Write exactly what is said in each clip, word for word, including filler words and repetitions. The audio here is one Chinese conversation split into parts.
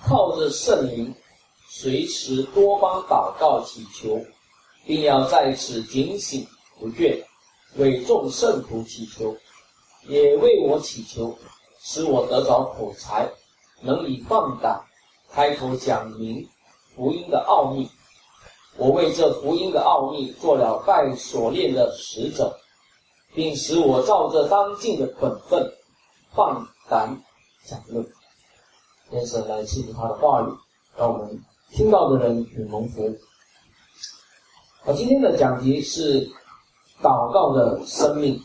靠着圣灵，随时多方祷告祈求，并要在此警醒不倦，为众圣徒祈求，也为我祈求，使我得着口才，能以放胆开口讲明福音的奥秘。我为这福音的奥秘做了拜所链的使者，并使我照着当尽的本分放胆讲论。愿神来赐福他的话语，让我们听到的人有蒙福。而今天的讲题是祷告的生命。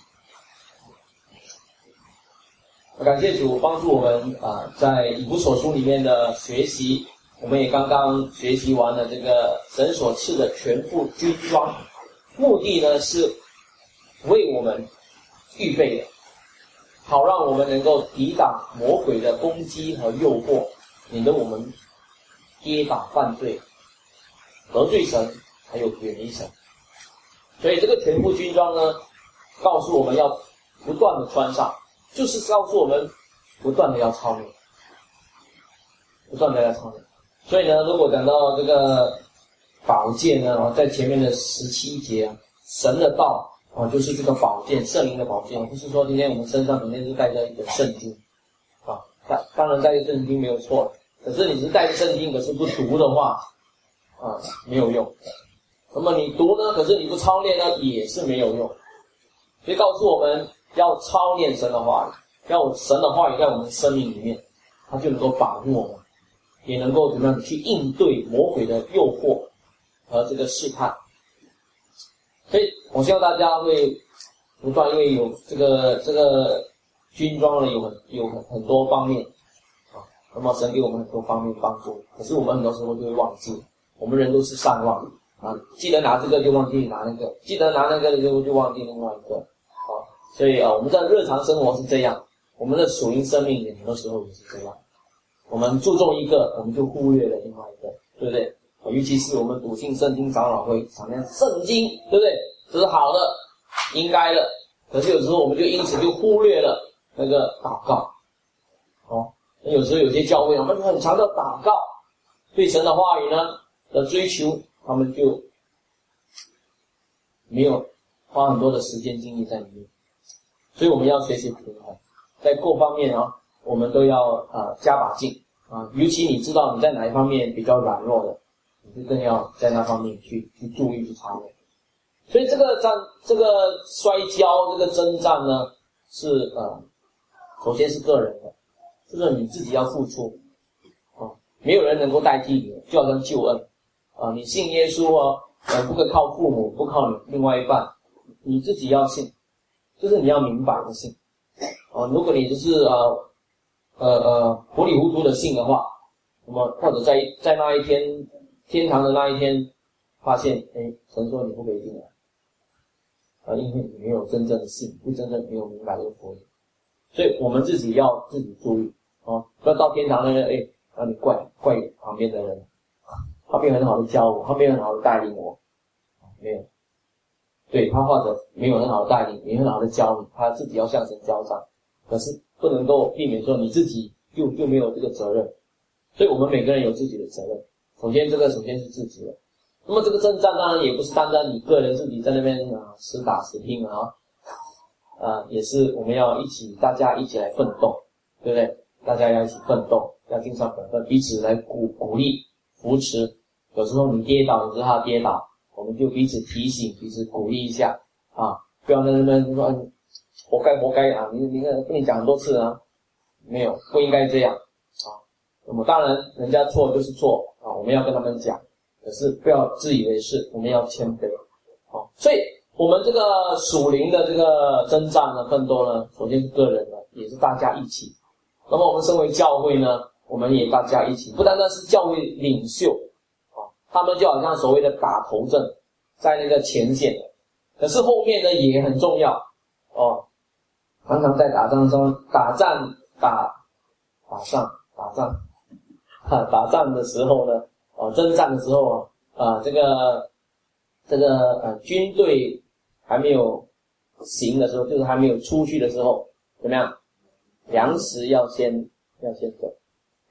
感谢主帮助我们啊、呃，在以弗所书里面的学习，我们也刚刚学习完了这个神所赐的全副军装，目的呢是为我们预备的，好让我们能够抵挡魔鬼的攻击和诱惑，免得我们跌倒犯罪，得罪神，还有远离神。所以这个全副军装呢，告诉我们要不断的穿上，就是告诉我们不断的要操练，不断的要操练。所以呢，如果讲到这个宝剑呢，在前面的十七节啊，神的道啊，就是这个宝剑，圣灵的宝剑，不是说今天我们身上每天都带着一本圣经啊，当当然带着圣经没有错，可是你是带着圣经，可是不读的话啊，没有用。那么你读呢，可是你不操练呢，也是没有用。所以告诉我们要操练神的话语，要神的话语在我们生命里面，它就能够保护我们，也能够怎么样去应对魔鬼的诱惑和这个试探。所以我希望大家会不断，因为有这个这个军装呢，有很有很很多方面啊，那么神给我们很多方面帮助，可是我们很多时候就会忘记，我们人都是善忘啊，记得拿这个就忘记拿那个，记得拿那个就就忘记另外一个啊，所以啊，我们在日常生活是这样，我们的属灵生命很多时候也是这样，我们注重一个，我们就忽略了另外一个，对不对？尤其是我们笃信圣经长老会常常圣经，对不对？这是好的，应该的。可是有时候我们就因此就忽略了那个祷告。哦，有时候有些教会我们很强调祷告，对神的话语呢的追求，他们就没有花很多的时间精力在里面。所以我们要学习平衡，在各方面啊，我们都要啊、呃、加把劲啊。尤其你知道你在哪一方面比较软弱的，你就更要在那方面去去注意去操练。所以这个战这个摔跤这个征战呢，是呃，首先是个人的，这个你自己要付出啊，没有人能够代替你，就好像救恩啊，你信耶稣啊，呃，不可靠父母，不靠你另外一半，你自己要信，就是你要明白的信啊。如果你就是呃呃呃糊里糊涂的信的话，那么或者在在那一天天堂的那一天，发现哎，神说你不可以进来。啊，因为你没有真正的信，不真正没有明白这个福音，所以我们自己要自己注意哦，不要到天堂那个，哎，让你怪怪旁边的人，他没有很好的教我，他没有很好的带领我，没有，对他或者没有很好的带领，没有很好的教你，他自己要向神交账，可是不能够避免说你自己就就没有这个责任，所以我们每个人有自己的责任，首先这个首先是自己的。那么这个征战当然也不是单单你个人自己在那边啊死打死拼啊，啊也是我们要一起大家一起来奋斗，对不对？大家要一起奋斗，要尽上本分，彼此来鼓鼓励扶持。有时候你跌倒，你知道他跌倒，我们就彼此提醒，彼此鼓励一下啊，不要在那边说活该活该啊，你你跟你讲很多次啊，没有不应该这样啊。那么当然人家错就是错啊，我们要跟他们讲。可是不要自以为是，我们要谦卑，好，所以我们这个属灵的这个征战呢、奋斗呢，首先是个人的，也是大家一起。那么我们身为教会呢，我们也大家一起，不单单是教会领袖啊，他们就好像所谓的打头阵，在那个前线的，可是后面呢也很重要哦。常常在打仗中，打战打打仗打仗哈，打仗的时候呢。哦，征战的时候啊，啊，这个这个呃军队还没有行的时候，就是还没有出去的时候，怎么样？粮食要先要先走，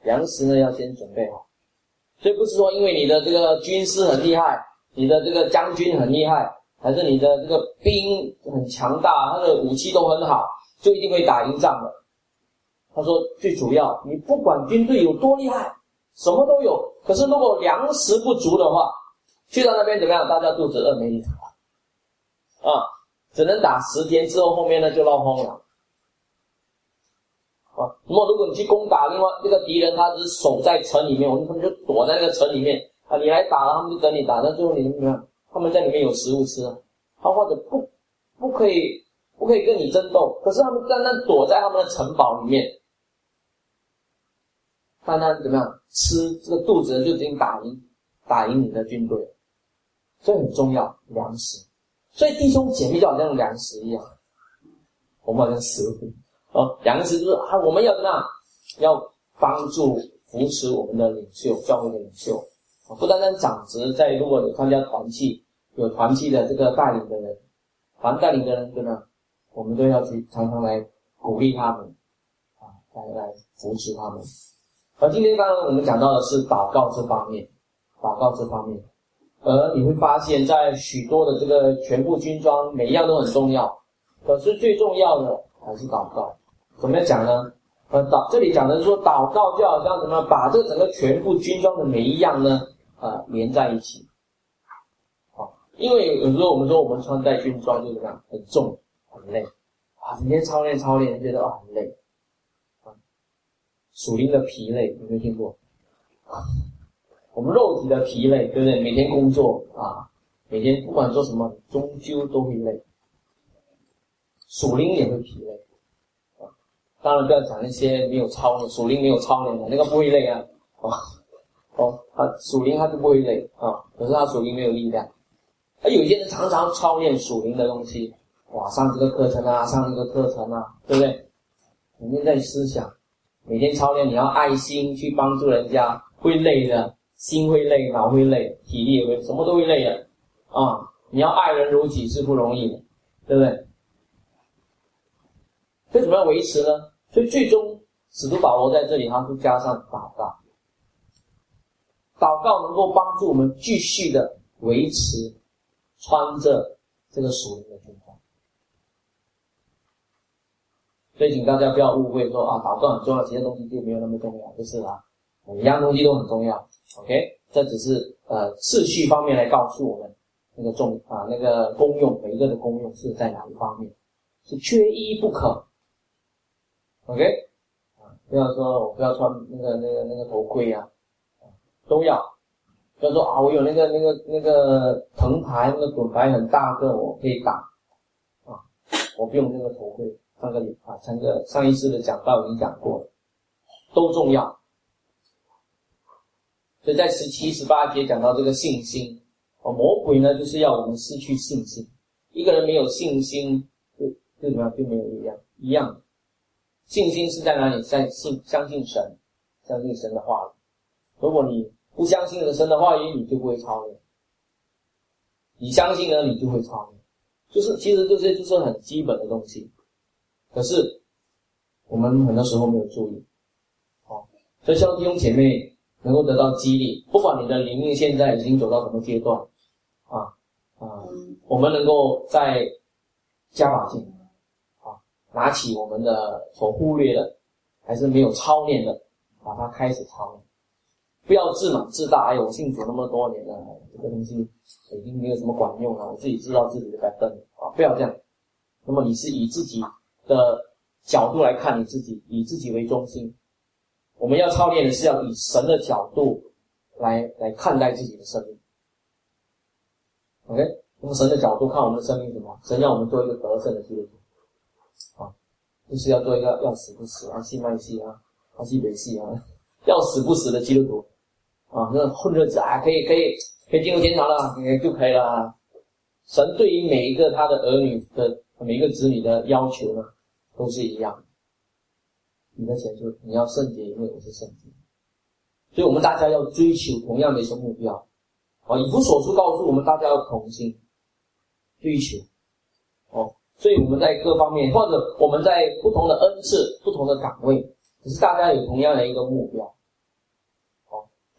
粮食呢要先准备好。所以不是说因为你的这个军师很厉害，你的这个将军很厉害，还是你的这个兵很强大，他的武器都很好，就一定会打赢仗的。他说最主要，你不管军队有多厉害，什么都有，可是如果粮食不足的话，去到那边怎么样？大家肚子饿没力啊，只能打十天之后，后面呢就落荒了。啊，那么如果你去攻打另外那个敌人，他只是守在城里面，我们他们就躲在那个城里面啊，你来打了，他们就等你打，那最后你怎么样？他们在里面有食物吃啊，他或者不不可以不可以跟你争斗，可是他们在那躲在他们的城堡里面，看他怎么样吃这个肚子就已经打赢打赢你的军队，所以很重要粮食。所以弟兄姐妹就好像粮食一样，我们好像食物。哦，粮食就是啊，我们要怎么样？要帮助扶持我们的领袖，教会的领袖。啊，不单单长职，在如果有参加团契，有团契的这个带领的人，团带领的人，对吗？我们都要去常常来鼓励他们，啊，来来扶持他们。而今天刚刚我们讲到的是祷告这方面，祷告这方面，而你会发现在许多的这个全部军装，每一样都很重要，可是最重要的还是祷告。怎么样讲呢？呃，祷这里讲的是说，祷告就好像怎么把这个整个全副军装的每一样呢，呃，连在一起。好，因为有时候我们说我们穿戴军装就怎么样，很重，很累，啊，整天操练操练，觉得啊很累，啊，属灵的疲累，有没有听过？我们肉体的疲累，对不对？每天工作啊，每天不管做什么，终究都会累，属灵也会疲累。当然不要讲那些没有操练，属灵没有操练的，那个不会累啊，哦哦，他属灵他就不会累啊，可是他属灵没有力量。而有些人常常操练属灵的东西，哇，上这个课程啊，上那个课程啊，对不对？每天在思想，每天操练，你要爱心去帮助人家，会累的，心会累，脑会累，体力也会，什么都会累的啊！你要爱人如己是不容易的，对不对？所以怎么样维持呢？所以最终使徒保罗在这里他就加上祷告，祷告能够帮助我们继续的维持穿着这个属灵的军装。所以请大家不要误会说啊，祷告很重要，其他东西就没有那么重要，不是啊，每一样东西都很重要。OK， 这只是呃次序方面来告诉我们那个重啊那个功用，每一个的功用是在哪一方面，是缺一不可。OK， 啊，不要说我不要穿那个那个那个头盔啊，都要。不要说啊，我有那个那个那个藤牌，那个盾牌很大个，我可以打啊，我不用那个头盔。上个礼啊，上个上一次的讲道已经讲过了，都重要。所以在十七、十八节讲到这个信心，哦，魔鬼呢就是要我们失去信心。一个人没有信心，就就怎么样，就没有力量一样。信心是在哪里？在信相信神，相信神的话语。如果你不相信神的话语，你就不会操练；你相信呢，你就会操练。就是其实这些就是很基本的东西，可是我们很多时候没有注意。哦，所以希望弟兄姐妹能够得到激励，不管你的灵命现在已经走到什么阶段，啊啊，我们能够再加把劲。拿起我们的所忽略的，还是没有操练的，把它开始操练。不要自满自大，哎呦，我信主那么多年了，这个东西已经没有什么管用了，我自己知道自己的该分啊，不要这样。那么你是以自己的角度来看你自己，以自己为中心。我们要操练的是要以神的角度来来看待自己的生命。OK， 从神的角度看我们的生命什么？神让我们做一个得胜的基督徒。啊，就是要做一个要死不死啊，信卖戏啊，啊西北戏啊，要死不死的基督徒啊，那混日子啊，可以可以可以进入天堂了，就可以了。神对于每一个他的儿女的每一个子女的要求呢，都是一样的。你的前途，你要圣洁，因为我是圣洁。所以我们大家要追求同样的一个目标啊。以弗所书告诉我们，大家要同心追求哦。所以我们在各方面，或者我们在不同的恩赐、不同的岗位，可是大家有同样的一个目标，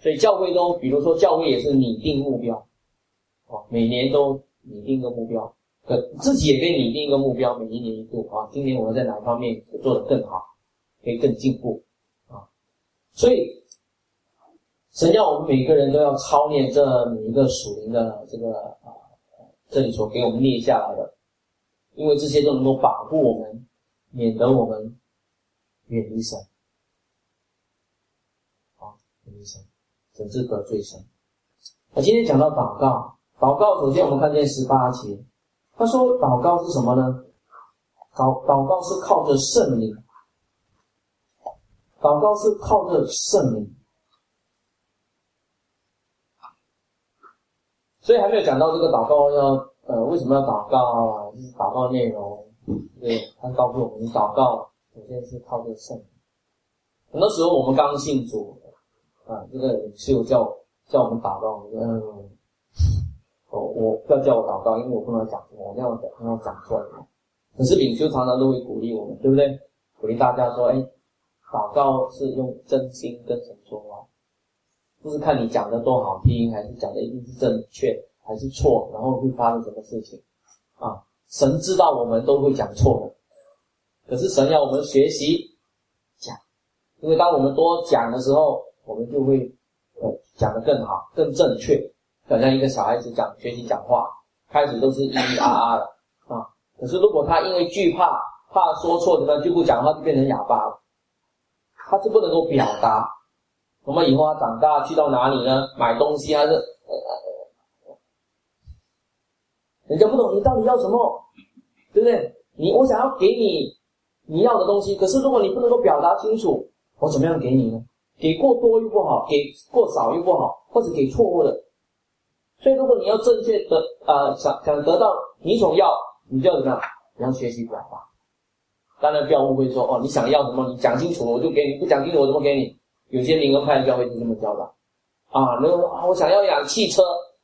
所以教会都，比如说教会也是拟定目标，哦，每年都拟定一个目标，可自己也可以拟定一个目标，每一年一度啊，今年我们在哪一方面做得更好，可以更进步啊。所以神要我们每个人都要操练这每一个属灵的这个啊，这里所给我们列下来的，因为这些都能够保护我们，免得我们远离神，啊，远离神，甚至得罪神。我今天讲到祷告，祷告首先我们看见十八节，他说祷告是什么呢？祷祷告是靠着圣灵，祷告是靠着圣灵。所以还没有讲到这个祷告要呃为什么要祷告啊？就是祷告内容，对，他告诉我们祷告首先是靠着圣灵。很多时候我们刚信主啊，这个领袖叫叫我们祷告，嗯，我我不要叫我祷告，因为我不能讲错，我这样讲那样讲错了。可是领袖常常都会鼓励我们，对不对？鼓励大家说，哎，祷告是用真心跟神说话。不是看你讲的多好听，还是讲的一定是正确，还是错，然后会发生什么事情啊？神知道我们都会讲错的，可是神要我们学习讲，因为当我们多讲的时候，我们就会呃讲得更好，更正确。好像一个小孩子讲学习讲话，开始都是咿咿啊啊的啊，可是如果他因为惧怕，怕说错怎么样就不讲话，就变成哑巴了，他就不能够表达。我们以后他长大去到哪里呢？买东西还是、呃、人家不懂你到底要什么，对不对？你我想要给你你要的东西，可是如果你不能够表达清楚，我怎么样给你呢？给过多又不好，给过少又不好，或者给错误的。所以如果你要正确的呃想想得到你所要，你就要怎么样？你要学习表达。当然不要误会说哦，你想要什么你讲清楚了我就给你，不讲清楚我怎么给你？有些灵恩派的教会是这么教的啊，那个啊，我想要一辆汽车，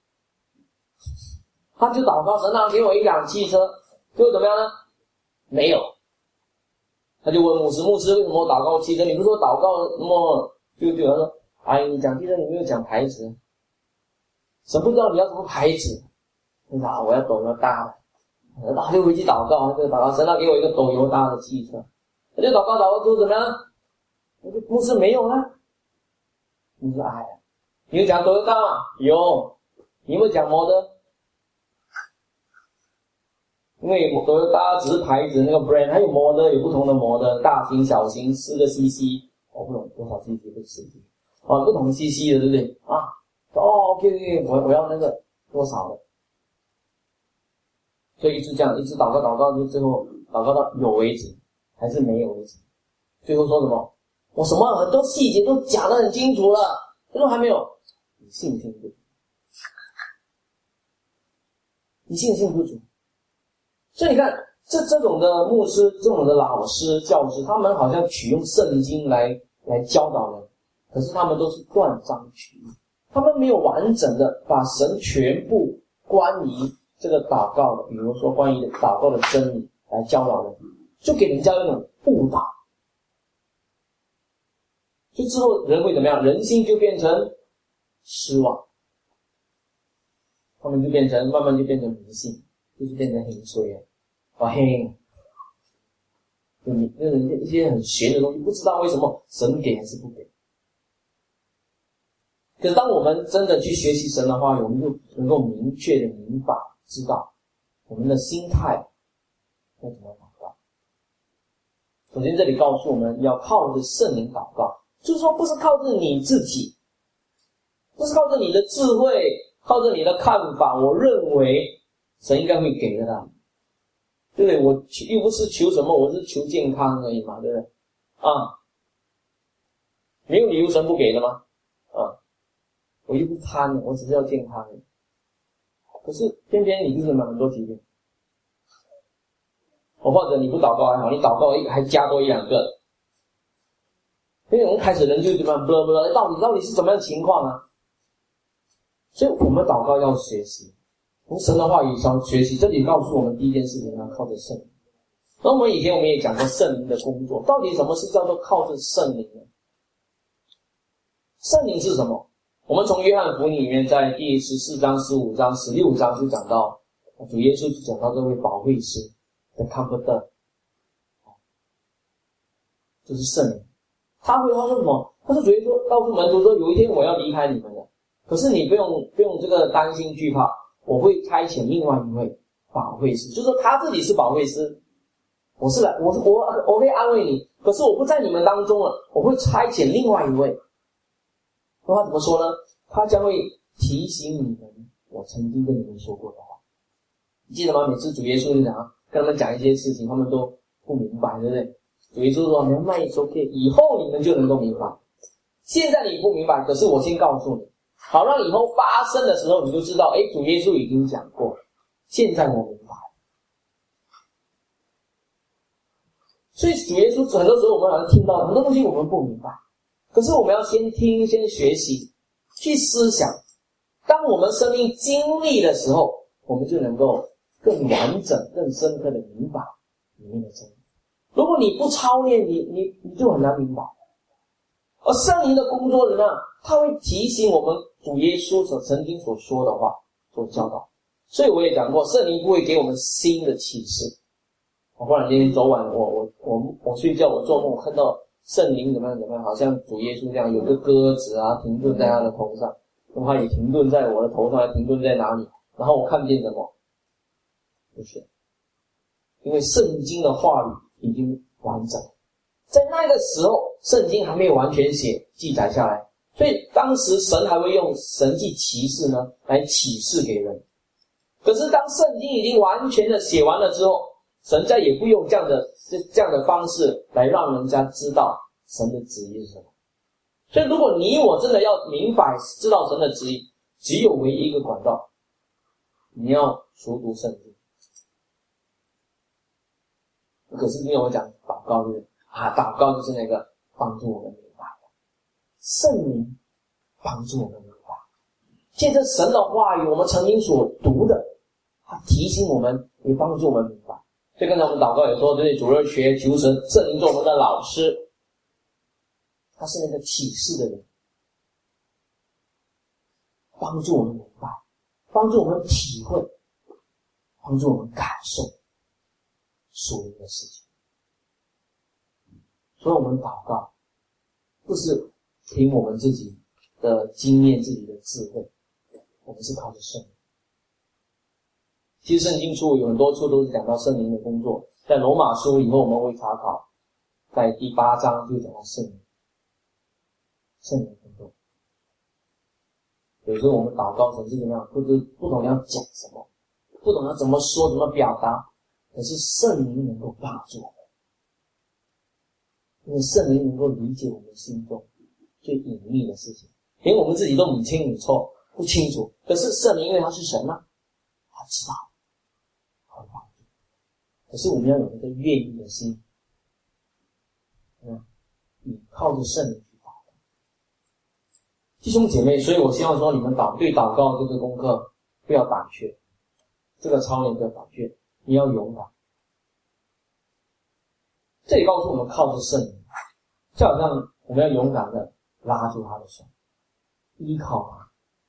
他就祷告神啊，给我一辆汽车，结果怎么样呢？没有，他就问牧师，牧师为什么我祷告汽车？你不是说祷告那么就就他说，哎，你讲汽车你没有讲牌子，神不知道你要什么牌子，你说啊，我要斗油大的，他就回去祷告，他就祷告神啊，给我一个斗油大的汽车，他就祷告祷告之后怎么样？我说牧师没有啊，你说哎，你有讲多大吗？有，你有没有讲摩的？因为多大家只是牌子那个 brand， 还有摩的，有不同的摩的，大型、小型，四个 C C， 我不懂多少 C C 不是 C C， 哦，不同 C C 的，对不对？啊，哦 ，OK OK， 我我要那个多少的，所以一直这样，一直祷告祷告，就最后祷告到有为止，还是没有为止，最后说什么？我什么很多细节都讲得很清楚了，他说还没有，你信心不足，你信心不足。所以你看，这这种的牧师、这种的老师、教师，他们好像取用圣经来来教导人，可是他们都是断章取义，他们没有完整的把神全部关于这个祷告的，比如说关于祷告的真理来教导人，就给人家一种误导。所以之后人会怎么样？人心就变成失望，他们就变成慢慢就变成迷信，就是变成很衰啊，哇嘿，就你那一些很玄的东西，不知道为什么神给还是不给。可是当我们真的去学习神的话，我们就能够明确的明白知道我们的心态要怎么祷告。首先这里告诉我们要靠着圣灵祷告，就是说不是靠着你自己，不是靠着你的智慧，靠着你的看法，我认为神应该会给的啦，对不对？我又不是求什么，我是求健康而已嘛，对不对？啊，没有理由神不给的吗？啊，我又不贪，我只是要健康而已。可是偏偏你就是很多疾病，我或者你不祷告还好，你祷告还加多一两个。所以我们开始人就怎么样，不不不，到底到底是怎么样的情况啊？所以我们祷告要学习，从神的话语上学习。这里告诉我们第一件事情要靠着圣灵。那我们以前我们也讲过圣灵的工作，到底什么是叫做靠着圣灵呢？圣灵是什么？ 我们从约翰福音里面，在第十四章、十五章、十六章就讲到主耶稣就讲到这位保惠师的 Comforter， 就是圣灵。他会他说什么？他说主耶稣告诉门徒说，有一天我要离开你们的，可是你不用不用这个担心惧怕，我会差遣另外一位保惠师，就是说他自己是保惠师。我是来，我我我会安慰你，可是我不在你们当中了，我会差遣另外一位。那他怎么说呢？他将会提醒你们我曾经跟你们说过的话。你记得吗？每次主耶稣就讲跟他们讲一些事情，他们都不明白，对不对？主耶稣说：“你们慢一说 ，OK， 以后你们就能够明白。现在你不明白，可是我先告诉你，好让以后发生的时候你就知道，哎，主耶稣已经讲过了，现在我明白。”所以主耶稣很多时候我们好像听到很多东西我们不明白，可是我们要先听，先学习，去思想。当我们生命经历的时候，我们就能够更完整、更深刻的明白里面的真理。如果你不操练，你你你就很难明白。而圣灵的工作人呢，他会提醒我们主耶稣所曾经所说的话，所教导。所以我也讲过，圣灵不会给我们新的启示。我忽然间昨晚我我我我睡觉，我做梦我看到圣灵怎么样怎么样，好像主耶稣这样有个鸽子啊停顿在他的头上，那么他也停顿在我的头上，还停顿在哪里？然后我看见什么？不是，因为圣经的话语已经完整，在那个时候圣经还没有完全写记载下来，所以当时神还会用神迹奇事呢来启示给人。可是当圣经已经完全的写完了之后，神再也不用这样的这样的方式来让人家知道神的旨意是什么。所以如果你我真的要明白知道神的旨意，只有唯一一个管道，你要熟读圣经。可是因为我讲祷告就是啊，祷告就是那个帮助我们明白的，圣灵帮助我们明白，借着神的话语，我们曾经所读的，他提醒我们，也帮助我们明白。所以刚才我们祷告也说，对主日学求神圣灵做我们的老师，他是那个启示的人，帮助我们明白，帮助我们体会，帮助我们感受属灵的事情。所以我们祷告不是凭我们自己的经验、自己的智慧，我们是靠着圣灵。其实圣经书有很多处都是讲到圣灵的工作，在罗马书以后我们会查考，在第八章就讲到圣灵，圣灵的工作。有时候我们祷告成是怎么样，不知不懂要讲什么，不懂要怎么说，怎么表达，可是圣灵能够帮助我们，因为圣灵能够理解我们心中最隐秘的事情，连我们自己都不清楚不清楚，可是圣灵因为他是神啊，他知道，他会帮助。可是我们要有一个愿意的心，嗯，你靠着圣灵去祷告。弟兄姐妹，所以我希望说你们祷对祷告这个功课不要胆怯，这个操练不要胆怯，你要勇敢。这里告诉我们靠着圣灵，就好像我们要勇敢的拉住他的手，依靠他。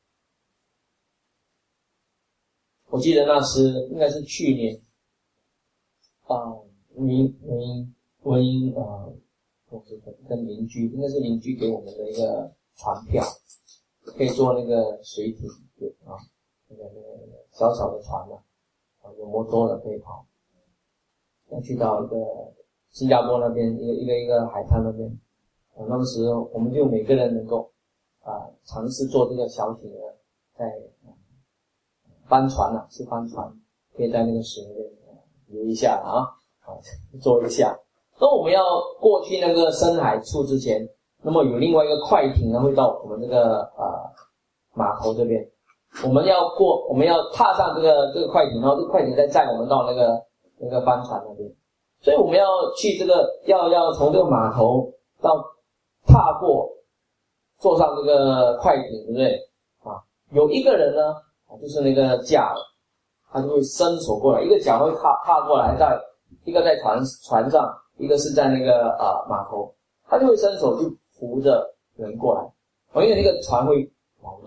我记得那时应该是去年，啊、呃，民民婚姻呃，我是跟邻居，应该是邻居给我们的一个船票，可以坐那个水艇，对啊，那个那个小小的船嘛，啊，有摩托的可以跑，要去到一个新加坡那边一个一个一个海滩那边，啊，那时我们就每个人能够啊尝试坐这个小艇的，在。帆船啊，是帆船，可以在那个水里面游一下啊，啊，坐一下。那我们要过去那个深海处之前，那么有另外一个快艇呢，会到我们这个呃码头这边。我们要过，我们要踏上这个这个快艇，然后这个快艇再载我们到那个那个帆船那边。所以我们要去这个，要要从这个码头到踏过，坐上这个快艇，对不对？啊，有一个人呢。就是那个桨，他就会伸手过来，一个桨会踏踏过来，在一个在船船上，一个是在那个啊、呃、码头，他就会伸手去扶着人过来，因为那个船会摇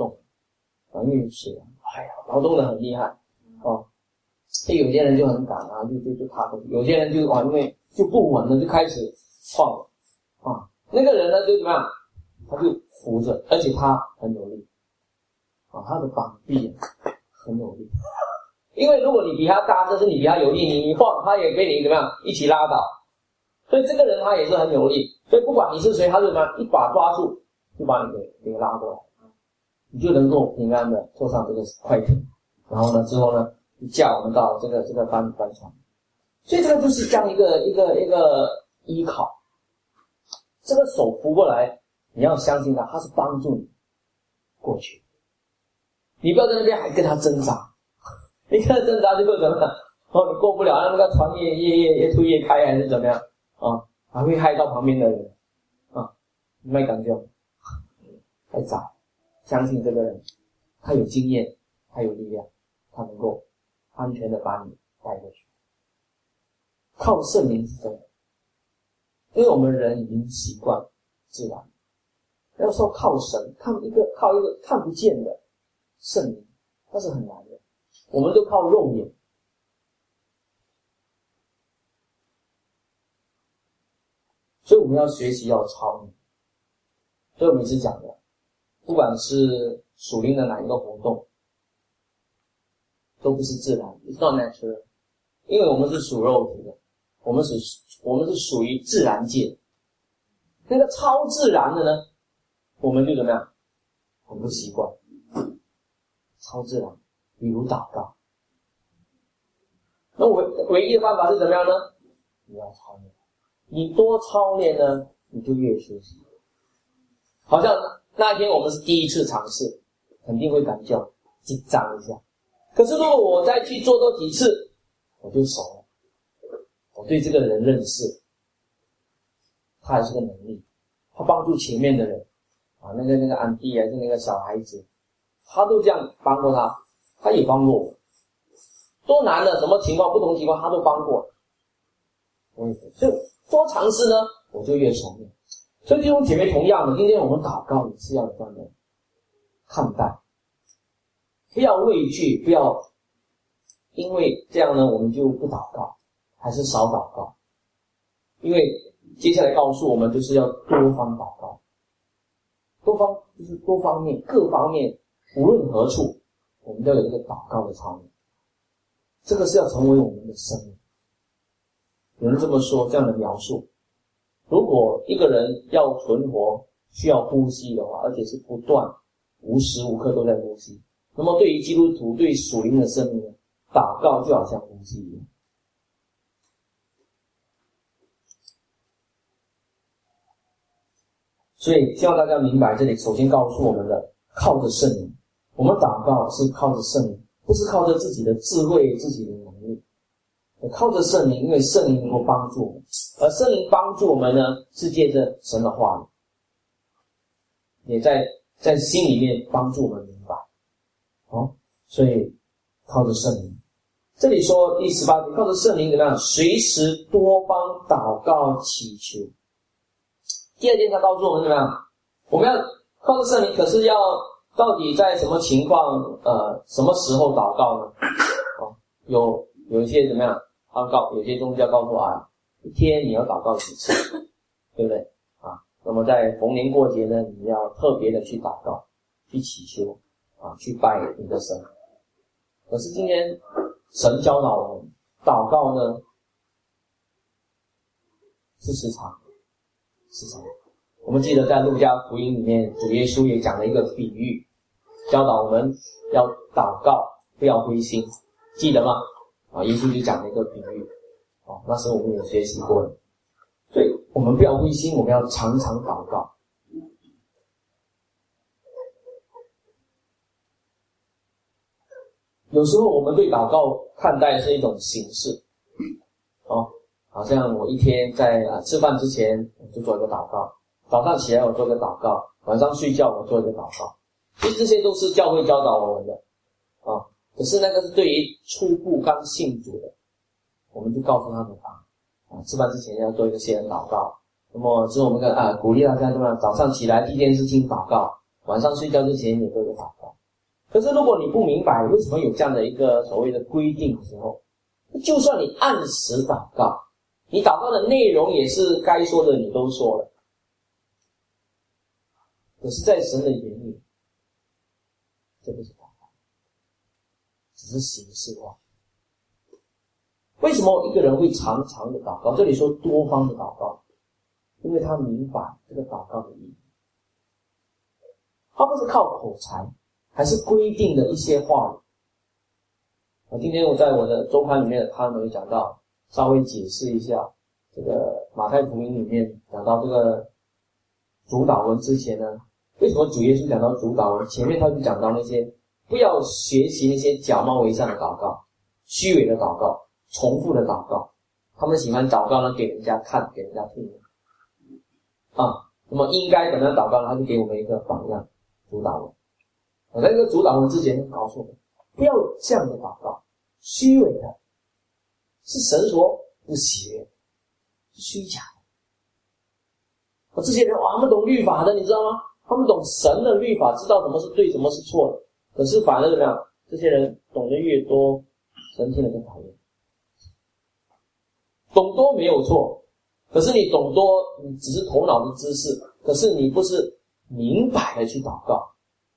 啊，因为是哎呀，劳动的很厉害哦。有些人就很赶啊，就就就踏过去；有些人就啊，因为就不稳了，就开始晃了啊。那个人呢，就怎么样？他就扶着，而且他很有力啊，他的膀臂很有力。因为如果你比他大，就是你比他有力，你你晃，他也被你怎么样一起拉倒。所以这个人他也是很有力，所以不管你是谁，他就怎么样一把抓住，就把你给给拉过来，你就能够平安的坐上这个快艇，然后呢之后呢驾我们到这个这个帆帆船。所以这个就是这样一个一个一个依靠。这个手扶过来，你要相信他，他是帮助你过去。你不要在那边还跟他挣扎，你跟他挣扎就会怎么样？哦，你过不了，那个船越越越越推越开，还是怎么样？啊，还会害到旁边的人啊！你没感觉？太窄，相信这个人，他有经验，他有力量，他能够安全的把你带过去。靠圣灵是真的，因为我们人已经习惯自然。要说靠神，看一个靠一个看不见的圣灵，那是很难的。我们都靠肉眼。所以我们要学习要超越。所以我们一直讲的，不管是属灵的哪一个活动，都不是自然 ，it's not natural， 因为我们是属肉体的，我们是我们是属于自然界。那个超自然的呢，我们就怎么样？很不习惯。超自然，比如祷告。那唯唯一的办法是怎么样呢？你要超越。你多操练呢，你就越学习。好像那一天我们是第一次尝试，肯定会感觉紧张一下。可是如果我再去做多几次，我就熟了。我对这个人认识，他还是个能力，他帮助前面的人啊，那个那个安迪还是那个小孩子，他都这样帮过他，他也帮过我。多难的，什么情况不同情况他都帮过。我也是，所以多尝试呢，我就越熟练。所以弟兄姐妹，同样的，今天我们祷告也是要这样的看待，不要畏惧，不要因为这样呢，我们就不祷告，还是少祷告。因为接下来告诉我们，就是要多方祷告，多方就是多方面、各方面，无论何处，我们都有一个祷告的操练。这个是要成为我们的生命。有人这么说，这样的描述：如果一个人要存活，需要呼吸的话，而且是不断、无时无刻都在呼吸，那么对于基督徒、对属灵的生命呢，祷告就好像呼吸一样。所以希望大家明白，这里首先告诉我们的，靠着圣灵，我们祷告是靠着圣灵，不是靠着自己的智慧、自己的能力。靠着圣灵，因为圣灵能够帮助我们，而圣灵帮助我们呢，是借着神的话语，也在在心里面帮助我们明白。哦，所以靠着圣灵。这里说第十八节，靠着圣灵怎么样？随时多方祷告祈求。第二件他告诉我们怎么样？我们要靠着圣灵，可是要到底在什么情况、呃，什么时候祷告呢？哦，有有一些怎么样？祷告，有些宗教告诉啊，一天你要祷告几次，对不对啊？那么在逢年过节呢，你要特别的去祷告，去祈求啊，去拜你的神。可是今天神教导我们，祷告呢是时常，时常。我们记得在路加福音里面，主耶稣也讲了一个比喻，教导我们要祷告，不要灰心，记得吗？啊，耶稣就讲了一个比喻，啊，那时候我们也学习过了。所以我们不要灰心，我们要常常祷告。有时候我们对祷告看待是一种形式，哦，好像我一天在啊吃饭之前我就做一个祷告，早上起来我做一个祷告，晚上睡觉我做一个祷告。其实这些都是教会教导我们的，啊。可是那个是对于初步刚信主的，我们就告诉他们啊，啊，吃饭之前要做一个谢恩祷告。那么之后我们啊鼓励大家怎么样？早上起来第一件事情祷告，晚上睡觉之前也做一个祷告。 可是如果你不明白为什么有这样的一个所谓的规定的时候，就算你按时祷告，你祷告的内容也是该说的你都说了，可是在神的眼里，这不是祷告，只是形式化。为什么一个人会常常的祷告？这里说多方的祷告，因为他明白这个祷告的意义。他不是靠口才，还是规定的一些话语。我今天我在我的周刊里面的他们有讲到，稍微解释一下这个马太福音里面讲到这个主祷文之前呢，为什么主耶稣讲到主祷文前面他就讲到那些不要学习那些假冒为善的祷告、虚伪的祷告、重复的祷告，他们喜欢祷告呢给人家看、给人家听啊。那么应该怎么样祷告呢？他就给我们一个榜样，主祷文。我在这个主祷文之前告诉我们，不要这样的祷告，虚伪的，是神所不喜悦，是虚假的。这些人哇，他们懂律法的，你知道吗？他们懂神的律法，知道什么是对，什么是错的。可是反而怎么样？这些人懂得越多，神听了更讨厌。懂多没有错，可是你懂多，你只是头脑的知识，可是你不是明白的去祷告。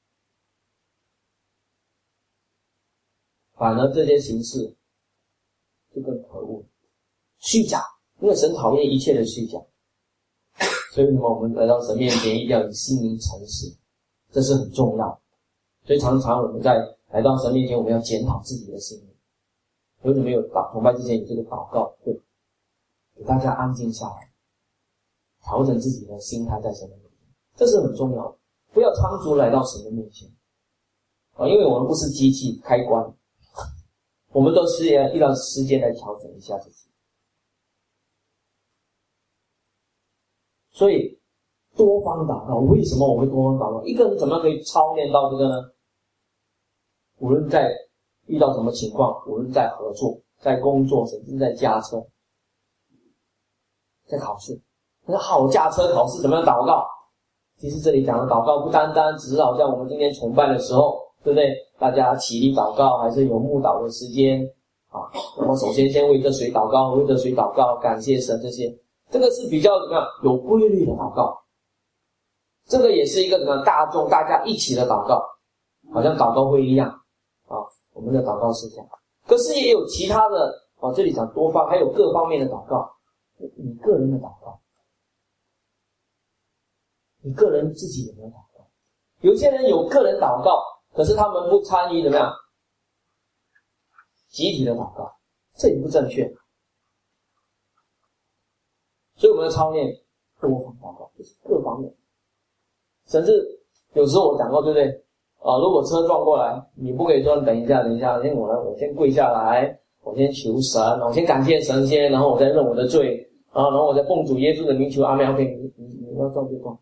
反而这些形式就更可恶，虚假，因为神讨厌一切的虚假。所以为什么我们来到神面前一定要以心灵诚实，这是很重要。所以常常我们在来到神面前，我们要检讨自己的心灵。为什么有祷崇拜之前有这个祷告会，给大家安静下来，调整自己的心态在神的面前，这是很重要的。不要仓促来到神的面前啊，因为我们不是机器开关，我们都是要遇到时间来调整一下自己。所以多方祷告，为什么我会多方祷告？一个人怎么可以操练到这个呢？无论在遇到什么情况，无论在合作、在工作，甚至在驾车、在考试，那好，驾车考试怎么样祷告？其实这里讲的祷告不单单只是好像我们今天崇拜的时候，对不对？大家起立祷告，还是有慕道的时间啊？那么首先先为这谁祷告，为这谁祷告，感谢神，这些这个是比较怎么样有规律的祷告。这个也是一个怎么样大众大家一起的祷告，好像祷告会一样啊，我们的祷告是这样。可是也有其他的啊，这里讲多方，还有各方面的祷告，你个人的祷告。你个人自己有没有祷告？有些人有个人祷告，可是他们不参与怎么样集体的祷告，这也不正确。所以我们要操练多方祷告，就是各方面。甚至有时候我讲过，对不对啊？如果车撞过来，你不可以说等一下等一下，先我来我先跪下来，我先求神，我先感谢神先，然后我再认我的罪啊，然后我再奉主耶稣的名求阿们。OK， 你你你要撞就撞。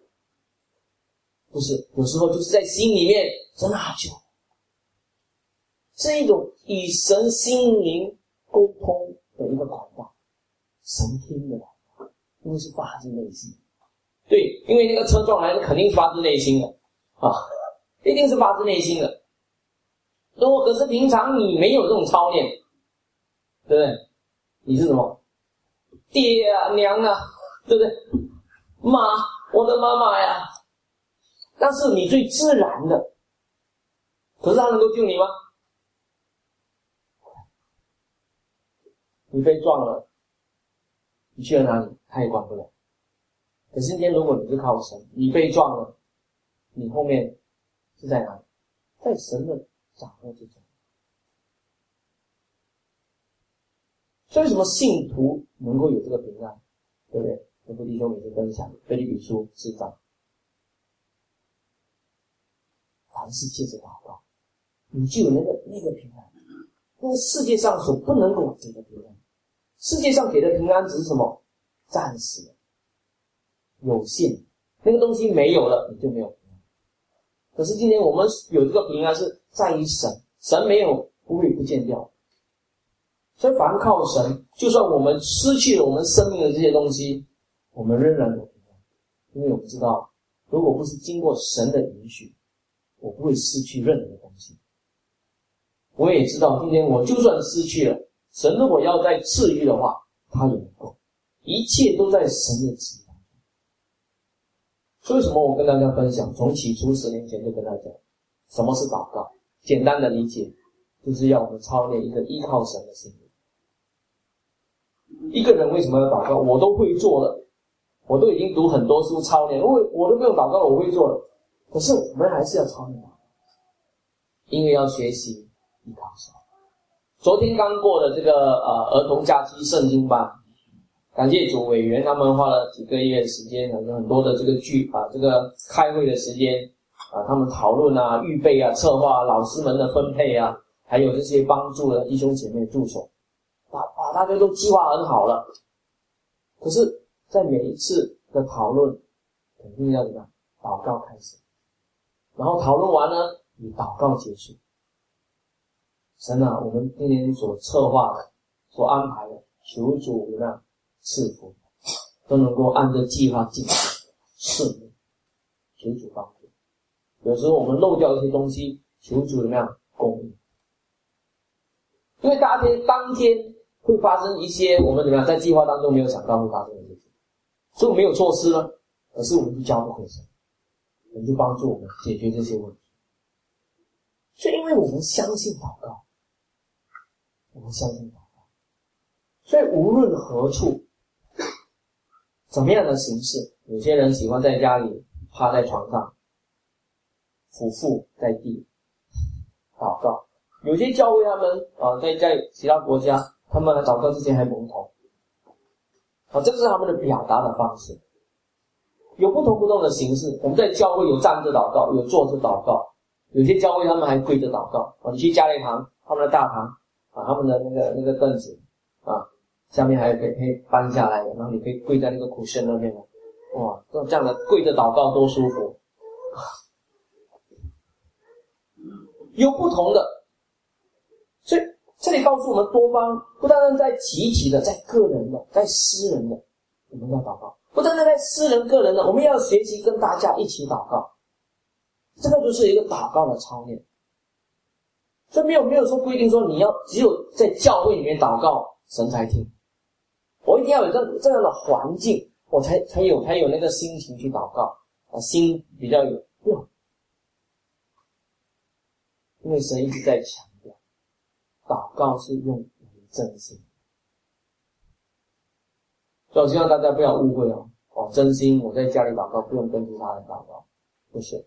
不是，有时候就是在心里面真的好久，是一种与神心灵沟通的一个管道，神听的，因为是发自内心。对，因为那个车撞来肯定发自内心的啊，一定是发自内心的。如果可是平常你没有这种操练，对不对？你是什么爹啊娘啊，对不对？妈，我的妈妈呀。但是你最自然的，可是他能够救你吗？你被撞了，你去了哪里？他也管不了。可是今天如果你是靠神，你被撞了，你后面是在哪里？在神的掌握之中。所以为什么信徒能够有这个平安？对不对？我和弟兄每次分享腓立比书四章。凡是借着祷告，你就有那个那个平安，那个世界上所不能够给的平安。世界上给的平安只是什么？暂时的，有限，那个东西没有了，你就没有平安。可是今天我们有这个平安是在于神，神没有不会不见掉。所以凡靠神，就算我们失去了我们生命的这些东西，我们仍然有平安，因为我们知道，如果不是经过神的允许， 我不会失去任何东西。我也知道今天我就算失去了，神如果要再赐予的话，他也能够，一切都在神的旨意当中。所以什么我跟大家分享，从起初十年前就跟大家讲，什么是祷告，简单的理解就是要我们操练一个依靠神的心灵。一个人为什么要祷告？我都会做了，我都已经读很多书操练，我我都不用祷告了，我会做了。可是我们还是要操练祷告，因为要学习依靠神。昨天刚过的这个呃儿童假期圣经班，感谢主委员他们花了几个月的时间，有很多的这个剧啊，这个开会的时间啊，他们讨论啊、预备啊、策划、啊、老师们的分配啊，还有这些帮助的弟兄姐妹助手，啊啊，大家都计划很好了。可是，在每一次的讨论，肯定要怎么样？祷告开始，然后讨论完呢，以祷告结束。神啊，我们今年所策划的、所安排的，求主怎么样赐福，都能够按着计划进行，顺利，求主帮助。有时候我们漏掉一些东西，求主怎么样供应？因为当天当天会发生一些我们怎么样在计划当中没有想到会发生的事情，所以我们没有错失了，可是我们就交不给神，我们就帮助我们解决这些问题。所以因为我们相信祷告，我们相信祷告，所以无论何处，怎么样的形式，有些人喜欢在家里趴在床上，俯伏在地祷告。有些教会他们啊，在在其他国家，他们来祷告之前还蒙头，啊，这个是他们的表达的方式。有不同不同的形式。我们在教会有站着祷告，有坐着祷告，有些教会他们还跪着祷告。啊，你去家礼堂，他们的大堂啊，他们的那个那个凳子啊，下面还有可以可以搬下来的，然后你可以跪在那个苦身那边的。哇，这样的跪着祷告多舒服。有不同的。所以这里告诉我们多方，不单单在集体的，在个人的，在私人的，我们要祷告；不单单在私人个人的，我们要学习跟大家一起祷告。这个就是一个祷告的操练。所以没有没有说规定说你要只有在教会里面祷告神才听，我一定要有这这样的环境，我才才有才有那个心情去祷告啊，心比较有用。因为神一直在强调，祷告是用真心。所以我希望大家不要误会哦，哦，真心我在家里祷告不用跟其他人祷告，不是。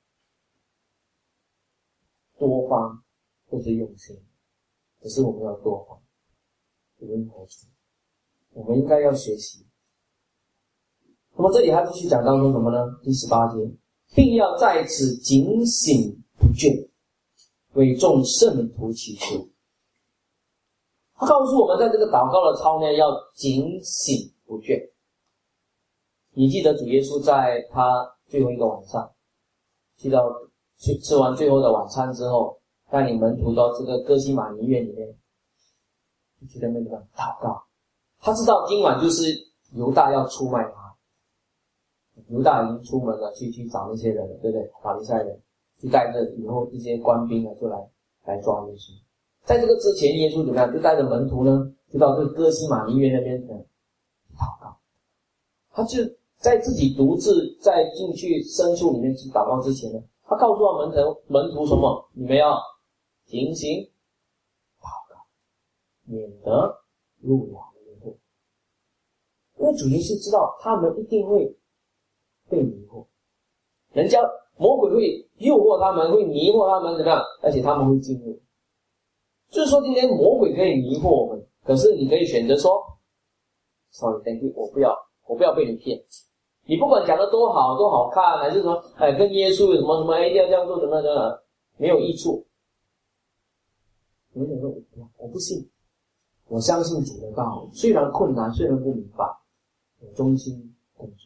多方都是用心，可是我们要多方，无论何处，我们应该要学习。那么这里还继续讲到说什么呢？第十八节，并要在此警醒不倦，为众圣徒祈求。他告诉我们，在这个祷告的操练要警醒不倦。你记得主耶稣在他最后一个晚上，去到吃吃完最后的晚餐之后，带领门徒到这个哥西玛尼园里面，去在那个地方祷告。他知道今晚就是犹大要出卖他，犹大已经出门了，去去找那些人了，对不对？法利赛人就带着以后这些官兵啊，就来来抓耶稣。在这个之前，耶稣怎么样？就带着门徒呢，就到这个哥西玛尼园那边的祷告。他就在自己独自在进去深处里面去祷告之前呢，他告诉了门徒门徒什么？你们要警醒祷告，免得入了迷惑。因为主耶稣知道他们一定会被迷惑，人家魔鬼会诱惑他们，会迷惑他们，怎么样？而且他们会进入。就是说，今天魔鬼可以迷惑我们，可是你可以选择说 ，sorry, thank you， 我不要，我不要被你骗。你不管讲的多好多好看，还是说，哎，跟耶稣有什么什么，一定要这样做，怎么怎么，没有益处。有人说，我不要，我不信，我相信主的道理，虽然困难，虽然不明白，我忠心跟随。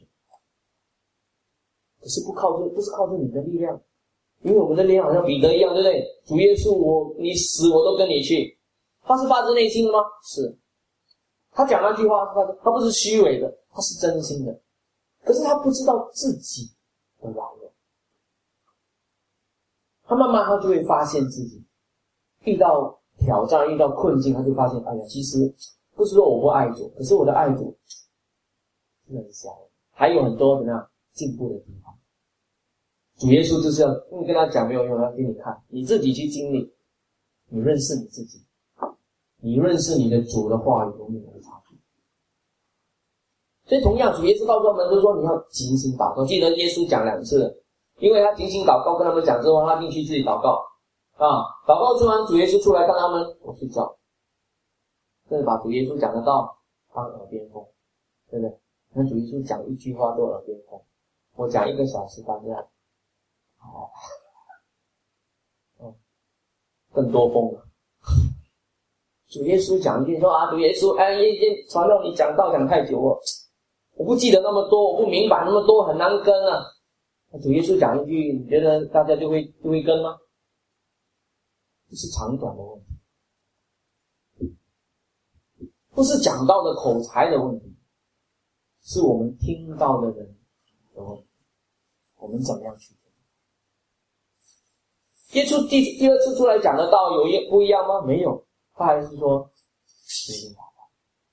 可是不靠着，不是靠着你的力量。因为我们的脸好像彼得一样，对不对？主耶稣，我你死我都跟你去。他是发自内心的吗？是。他讲那句话，他他不是虚伪的，他是真心的。可是他不知道自己的软弱。 他慢慢他就会发现自己遇到挑战、遇到困境，他就发现，哎呀，其实不是说我不爱主，可是我的爱主是很小的，还有很多怎么样进步的地方。主耶稣就是要你跟他讲没有用，要给你看，你自己去经历，你认识你自己，你认识你的主的话语，永远会差距。所以同样，主耶稣告诉我们，就是说你要警醒祷告。记得耶稣讲两次了，因为他警醒祷告跟他们讲之后，他进去自己祷告啊，祷告之完，主耶稣出来看他们，我睡觉，这是把主耶稣讲的道当耳边风，对不对？那主耶稣讲一句话都耳边风，我讲一个小时当这样，哦，嗯，更多风了。主耶稣讲一句说啊，主耶稣，哎，耶耶，传道你讲道讲太久了，我不记得那么多，我不明白那么多，很难跟啊。主耶稣讲一句，你觉得大家就会就会跟吗？不是长短的问题，不是讲道的口才的问题，是我们听到的人的问题。我们怎么样去听？耶稣第第二次出来讲的道有一不一样吗？没有，他还是说警醒祷告。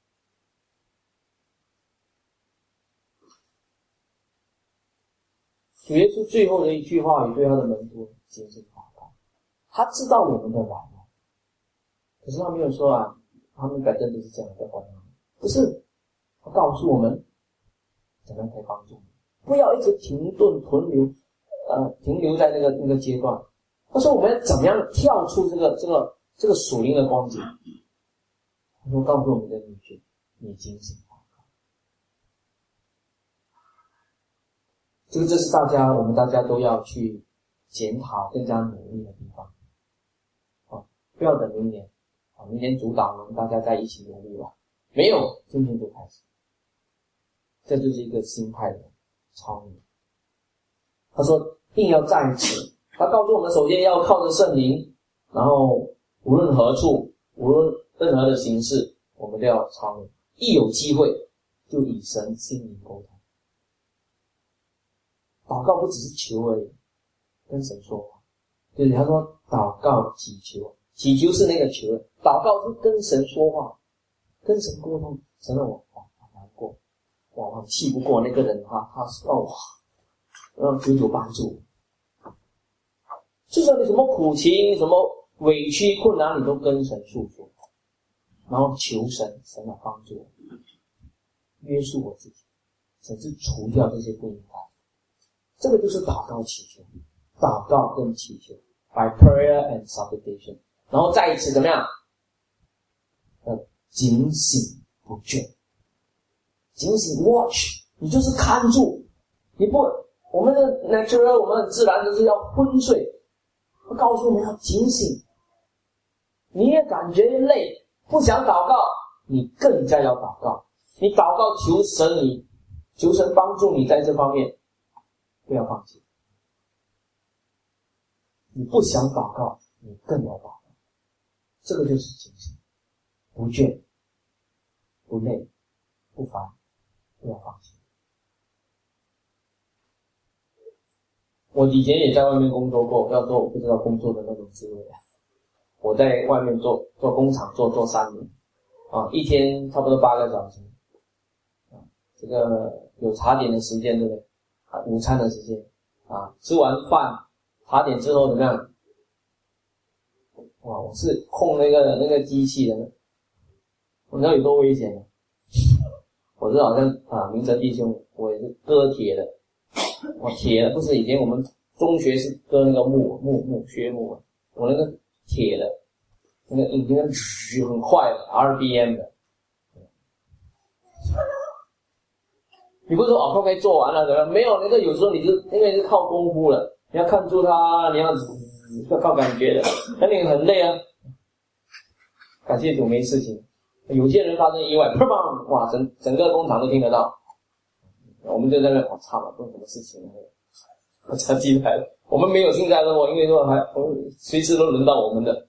主耶稣最后的一句话语对他的门徒警醒祷告。他知道我们的软弱，可是他没有说啊，他们改正就是这样在管他们，不是，他告诉我们怎么样可以帮助你，不要一直停顿停留，呃，停留在那个那个阶段。他说我们要怎么样跳出这个这个这个属灵的光景？他说告诉我们的秘诀，你警醒祷告。这个这是大家我们大家都要去检讨、更加努力的地方。啊，不要等明年，啊，明年主导我们大家在一起努力吧。没有，今天就开始。这就是一个心态的超越。他说定要在此，他告诉我们首先要靠着圣灵，然后无论何处，无论任何的形式，我们都要超越。一有机会就与神心灵沟通。祷告不只是求而已，跟神说话。就是他说祷告祈求，祈求是那个求，祷告是跟神说话，跟神沟通。神让我哇好难过，哇我气不过那个人哈，他说哇，让求主帮助。至少你什么苦情、什么委屈、困难，你都跟神诉说，然后求神，神来帮助我，约束我自己，甚至除掉这些不应该。这个就是祷告祈求，祷告跟祈求 ，by prayer and supplication， 然后再一次怎么样？呃，警醒不倦，警醒 watch， 你就是看住，你不，我们的 natural， 我们很自然就是要昏睡。我告诉我们要警醒，你也感觉累，不想祷告，你更加要祷告。你祷告求神，你求神帮助你在这方面，不要放弃。你不想祷告，你更要祷告。这个就是警醒，不倦，不累，不烦，不要放弃。我以前也在外面工作过，要说我不知道工作的那种滋味。我在外面做做工厂做做三年，啊，一天差不多八个小时，啊，这个有茶点的时间，对不对？啊，午餐的时间，啊，吃完饭茶点之后怎么样？哇，我是控那个那个机器的，我知道有多危险的。我这好像啊，明哲弟兄，我也是割铁的。我铁的不是以前我们中学是割那个木木木削木，我那个铁的，那个引擎很快的 R B M 的。你不是说哦，快快做完了怎么样？没有，那个有时候你是因为是靠功夫了，你要看住它，你要要靠感觉的，那你很累啊。感谢主没事情，有些人发生意外，砰砰，哇，整整个工厂都听得到。我们就在那我操了，做什么事情了？我才记来了，我们没有幸灾乐祸，因为说还随时都轮到我们的，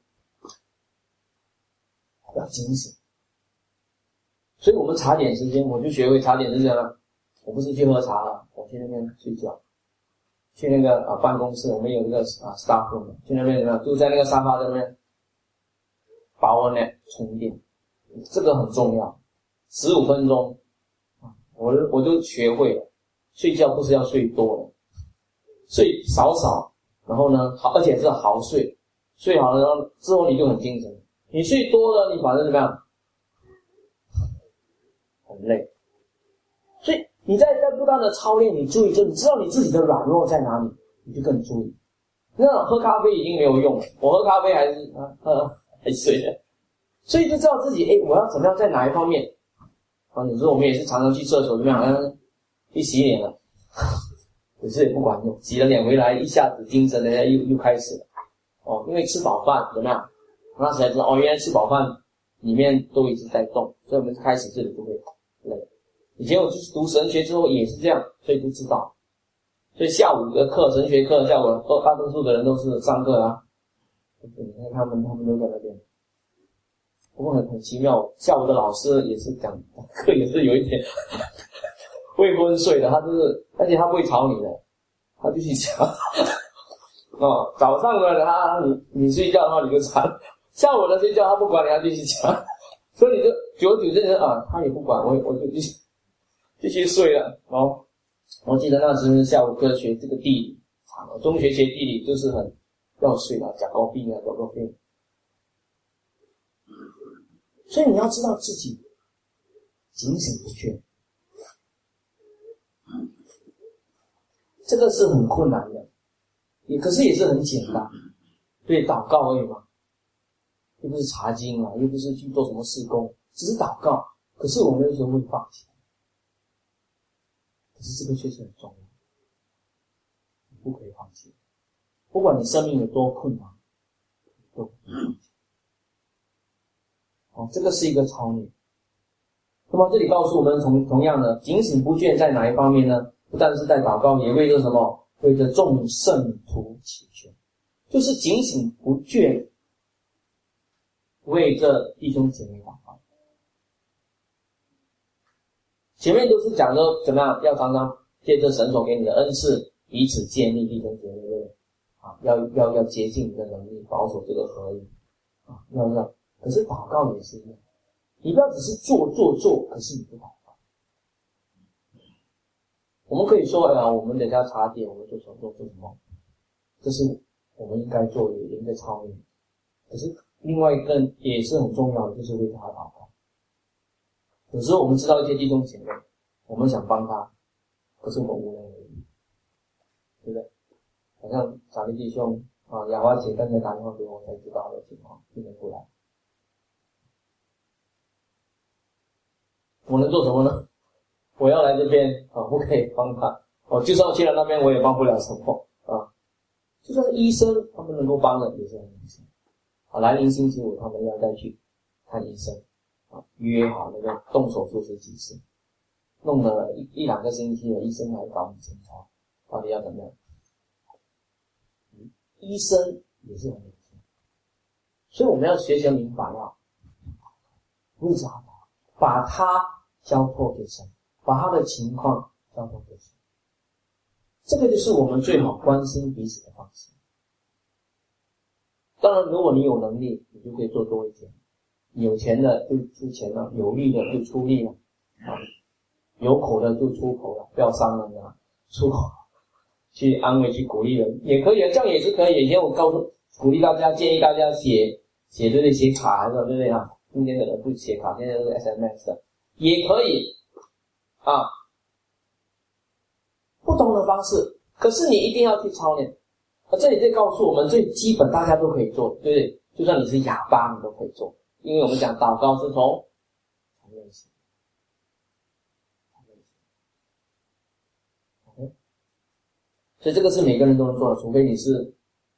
要警醒。所以我们茶点时间，我就学会茶点是这样了。我不是去喝茶了，我去那边睡觉， 去那个啊办公室，我们有一个啊 staff room， 去那边怎么样？就在那个沙发上面 power nap 充电，这个很重要。十五分钟，我我就学会了，睡觉不是要睡多了，睡少少，然后呢好，而且是好睡，睡好了然后之后你就很精神。你睡多了，你反正怎么样？很累。所以你在在不断的操练，你注意就你知道你自己的软弱在哪里，你就更注意。那喝咖啡已经没有用了，我喝咖啡还是啊喝还睡了，所以就知道自己诶我要怎么样在哪一方面啊？有时候我们也是常常去厕所怎么样，嗯，去洗脸了，可是也不管用，洗了脸回来一下子精神的又又开始了哦，因为吃饱饭怎么样？那时才知道哦，原来吃饱饭里面都一直在动，所以我们开始这里就会累。以前我就是读神学之后也是这样，所以就知道。所以下午的课，神学课，下午都大多数的人都是上课啊。你看他们，他们都在那边。不过很很奇妙，下午的老师也是讲课，也是有一点会昏睡的。他就是，而且他不会吵你的，他就去讲。哦，早上的他你你睡觉的话你就惨，下午的睡觉他不管你，他继续讲。所以你就久而久之啊，他也不管我，我就继续继续睡了。哦，我记得那时下午课学这个地理，中学学地理就是很要睡了，甲高病啊，甲高病。所以你要知道自己警醒不倦，这个是很困难的，也可是也是很简单。对，祷告而已嘛，又不是查经嘛，又不是去做什么事工，只是祷告。可是我们有时候会放弃，可是这个确实很重要，你不可以放弃。不管你生命有多困难，都不可以放弃。哦，这个是一个操练。那么这里告诉我们同同样的，警醒不倦在哪一方面呢？不但是在祷告，也为着什么？为着众圣徒祈求，就是警醒不倦，为着弟兄姐妹祷告。前面都是讲说怎么样，要常常借着神所给你的恩赐，彼此建立弟兄姐妹，对不对？啊，要要要竭尽你的能力，保守这个合一啊，要要。可是祷告也是一样，你不要只是做做做，可是你不祷告。我们可以说，哎呀，我们等一下茶点，我们做什么做做什么，这是我们应该做的一个操练。可是另外一个也是很重要的，就是为他祷告。有时候我们知道一些弟兄姐妹，我们想帮他，可是我们无能为力，对不对？好像查理弟兄啊，雅华姐刚才打电话给我才知道的情况，今天不来。我能做什么呢？我要来这边啊，不可以帮他。哦，就算去了那边，我也帮不了什么啊。就算是医生，他们能够帮的也是很医生。啊，来临星期五他们要再去看医生啊，约好那个动手术是几时？弄了一一两个星期了，医生来找你检查，到底要怎么样？嗯，医生也是很有心，所以我们要学习明白啊，为啥把他交托给神，把他的情况交托给神，这个就是我们最好关心彼此的方式。当然，如果你有能力，你就可以做多一点。有钱的就出钱了，有力的就出力了，啊，有口的就出口了，不要伤人啊，出口去安慰、去鼓励人也可以啊，这样也是可以。以前我告诉、鼓励大家，建议大家写写对不对？写卡还是对不对啊？今天的人不写卡，现在都是 S M S 的，也可以啊，不同的方式。可是你一定要去操练。而这里在告诉我们最基本大家都可以做，对不对？就算你是哑巴你都可以做，因为我们讲祷告是从从练习，从练习 OK， 所以这个是每个人都能做的，除非你是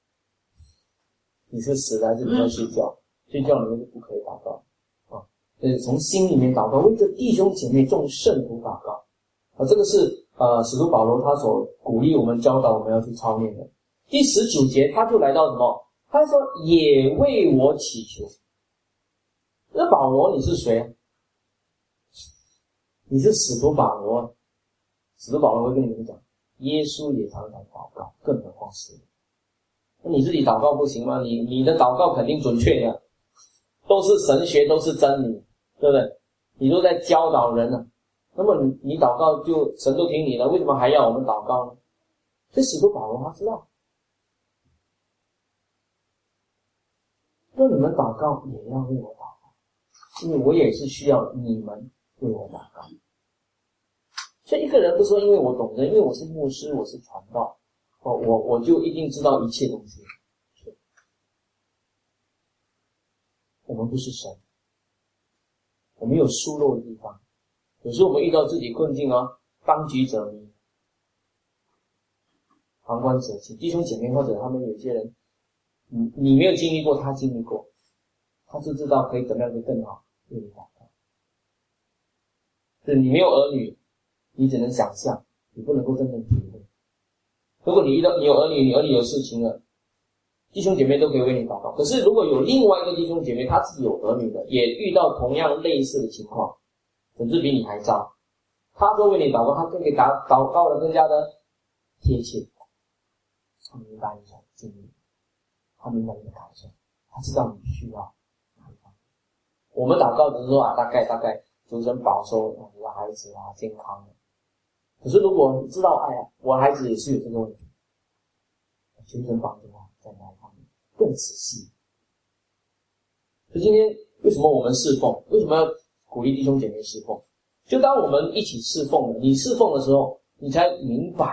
你是死的还是你在睡觉，睡觉你就不可以祷告啊。所以从心里面祷告，为这弟兄姐妹众圣徒祷告啊，这个是呃使徒保罗他所鼓励我们教导我们要去操练的。第十九节他就来到什么？他说也为我祈求。那保罗你是谁啊？你是使徒保罗。使徒保罗会跟你们讲， 耶稣也常常祷告，更何况是你。那你自己祷告不行吗？你你的祷告肯定准确的，都是神学，都是真理，对不对？你都在教导人呢、啊，那么你你祷告就神都听你了，为什么还要我们祷告呢？所以使徒保罗他知道，说你们祷告也要为我祷告，因为我也是需要你们为我祷告。所以一个人不说因为我懂得，因为我是牧师，我是传道，哦，我我就一定知道一切东西。我们不是神，我们有疏漏的地方。有时候我们遇到自己困境啊，当局者迷，旁观者清。弟兄姐妹或者他们有些人，你你没有经历过，他经历过，他就知道可以怎么样就更好为你祷告。就是你没有儿女，你只能想象，你不能够真正体会。如果你遇到你有儿女，你儿女有事情了，弟兄姐妹都可以为你祷告。可是如果有另外一个弟兄姐妹，他自己有儿女的，也遇到同样类似的情况，甚至比你还糟，他说为你祷告，他更可以祷祷告的更加的贴切。他明白你的经历，他明白你的感受，他知道你需要哪一方面。我们祷告只是说啊，大概大概求神保守你的孩子啊健康的。可是如果你知道，哎呀，我的孩子也是有这个问题，求神帮助他在哪一方面更仔细。所以今天为什么我们侍奉？为什么要鼓励弟兄姐妹侍奉？就当我们一起侍奉了，你侍奉的时候，你才明白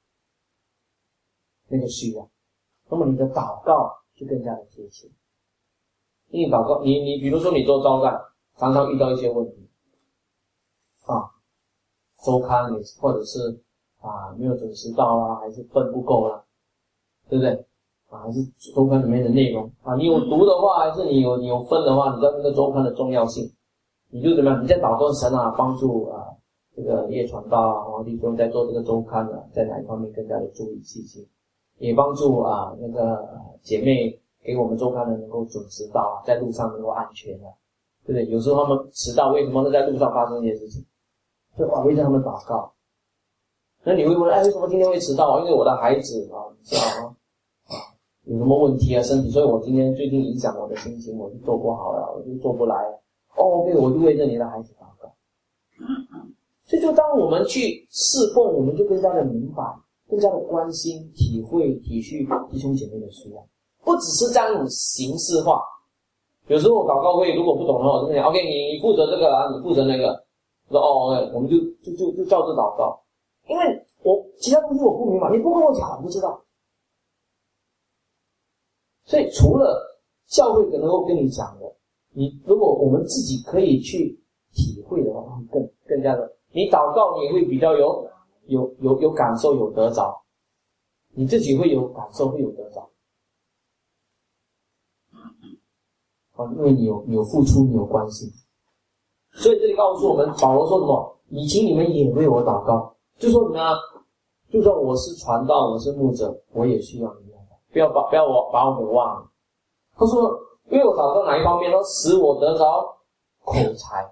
那个需要，那么你的祷告就更加的贴切。因为祷告，你你比如说你做招待，常常遇到一些问题啊，周刊或者是啊没有准时到啦，还是分不够啦，对不对？啊，还是周刊里面的内容啊，你有读的话，还是你有你有分的话，你知道那个周刊的重要性，你就怎么样？你在祷告神啊，帮助啊这个业传道啊，黄弟兄在做这个周刊啊，在哪一方面更加的注意细心，也帮助啊那个、呃、姐妹给我们周刊的能够准时到啊，在路上能够安全啊，对不对？有时候他们迟到，为什么会在路上发生这些事情？所以哇，为他们祷告。那你会问，哎，为什么今天会迟到啊？因为我的孩子啊，你知道吗？啊，有什么问题啊，身体，所以我今天最近影响我的心情，我就做不好了，我就做不来了。哦 ，OK， 我就为着你的孩子祷告。所以就当我们去侍奉，我们就更加的明白，更加的关心、体会、体恤弟兄姐妹的需要，不只是这样一种形式化。有时候祷告会如果不懂的话，我就讲 ，OK， 你负责这个啊，你负责那个。说哦 ，OK， 我们就就就就照着祷告，因为我其他东西我不明白，你不跟我讲，我不知道。所以除了教会能够跟你讲的，你如果我们自己可以去体会的话，会更更加的，你祷告你也会比较有有有有感受，有得着，你自己会有感受，会有得着。啊，因为你有你有付出，你有关心。所以这里告诉我们，保罗说什么？以请你们也为我祷告，就说什么呢？就说我是传道，我是牧者，我也需要你们，不要把不要我把我给忘了。他说，因为我祷告哪一方面呢？使我得着口才。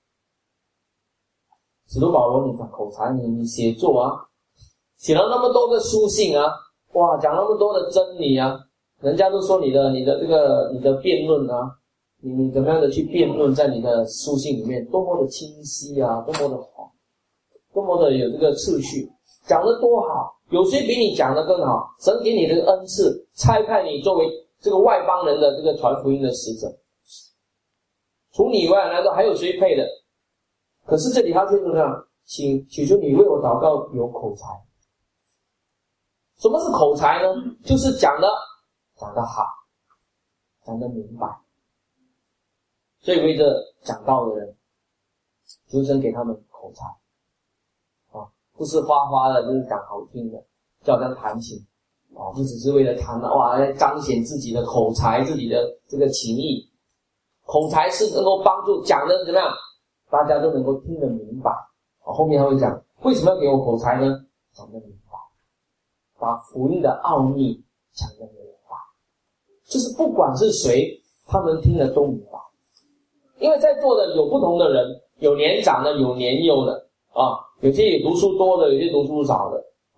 使徒保罗，你看口才，你你写作啊，写了那么多的书信啊，哇，讲那么多的真理啊，人家都说你的你的这个你的辩论啊。你你怎么样的去辩论，在你的书信里面多么的清晰啊，多么的好，多么的有这个次序，讲得多好，有谁比你讲得更好？神给你这个恩赐，差派你作为这个外邦人的这个传福音的使者，除你以外来说还有谁配的？可是这里他却是这样，请祈求你为我祷告有口才。什么是口才呢？就是讲的讲得好，讲得明白。所以为着讲道的人，求神给他们口才啊，不是花花的，就是讲好听的，就好像弹琴啊，不只是为了弹哇，彰显自己的口才，自己的这个情意。口才是能够帮助讲的怎么样，大家都能够听得明白啊。后面他会讲，为什么要给我口才呢？讲得明白，把福音的奥秘讲得明白，就是不管是谁，他们听得都明白。因为在座的有不同的人，有年长的，有年幼的啊，有些也读书多的，有些读书少的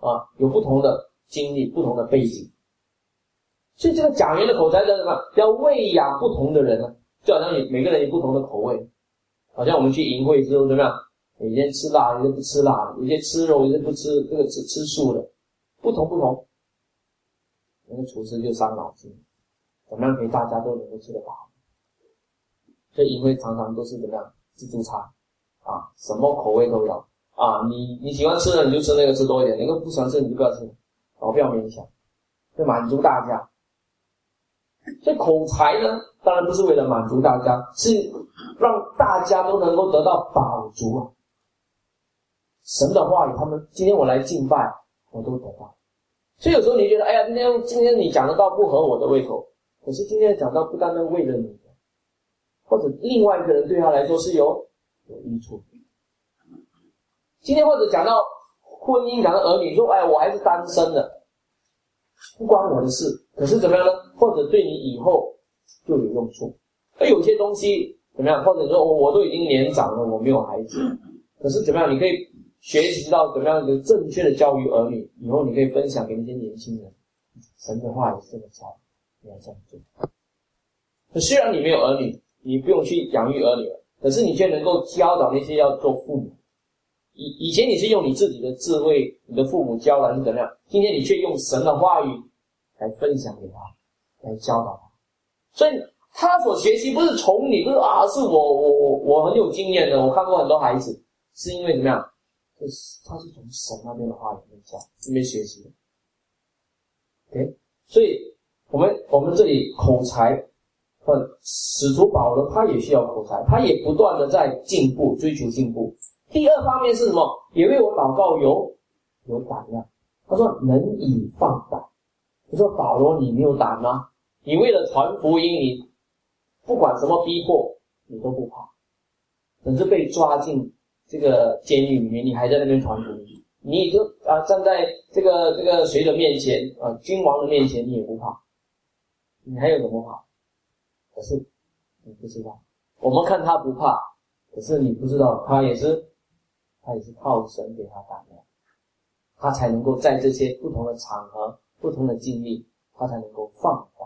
啊，有不同的经历，不同的背景。所以这个讲员的口才叫什么？要喂养不同的人呢、啊，就好像你每个人有不同的口味，好像我们去营会之后怎么样？有些吃辣，有些不吃辣，有些吃肉，有些不吃这个吃吃素的，不同不同。那个厨师就伤脑筋，怎么样可以大家都能够吃得饱？所以营会常常都是怎么样自助餐啊，什么口味都有啊。你你喜欢吃的你就吃那个，吃多一点；那个不喜欢吃你就不要吃，啊，不要勉强，就满足大家。所以口才呢，当然不是为了满足大家，是让大家都能够得到饱足啊。神的话语，他们今天我来敬拜，我都得到。所以有时候你觉得，哎呀，今天今天你讲的道不合我的胃口，可是今天的讲道不单单为了你，或者另外一个人对他来说是有有益处。今天或者讲到婚姻，讲到儿女，说，哎，我还是单身的，不关我的事。可是怎么样呢？或者对你以后就有用处。而有些东西怎么样？或者说我都已经年长了，我没有孩子，可是怎么样？你可以学习到怎么样一个正确的教育儿女，以后你可以分享给那些年轻人。神的话也是这么教，你要这样做。虽然你没有儿女，你不用去养育儿女了，可是你却能够教导那些要做父母。以以前你是用你自己的智慧，你的父母教导是怎么样？今天你却用神的话语来分享给他，来教导他。所以他所学习不是从你，不是啊，是我我我我很有经验的，我看过很多孩子，是因为怎么样？就是他是从神那边的话语里面教，里面学习的。OK， 所以我们我们这里口才，呃，使徒保罗他也需要口才，他也不断的在进步，追求进步。第二方面是什么？也为我祷告有有胆量。他说能以放胆。你说保罗你没有胆吗？你为了传福音，你不管什么逼迫，你都不怕。甚至被抓进这个监狱里面，你还在那边传福音。你就啊站在这个这个谁的面前啊，君王的面前，你也不怕。你还有什么怕？可是你不知道，我们看他不怕，可是你不知道他也是他也是靠神给他胆量，他才能够在这些不同的场合、不同的经历，他才能够放胆。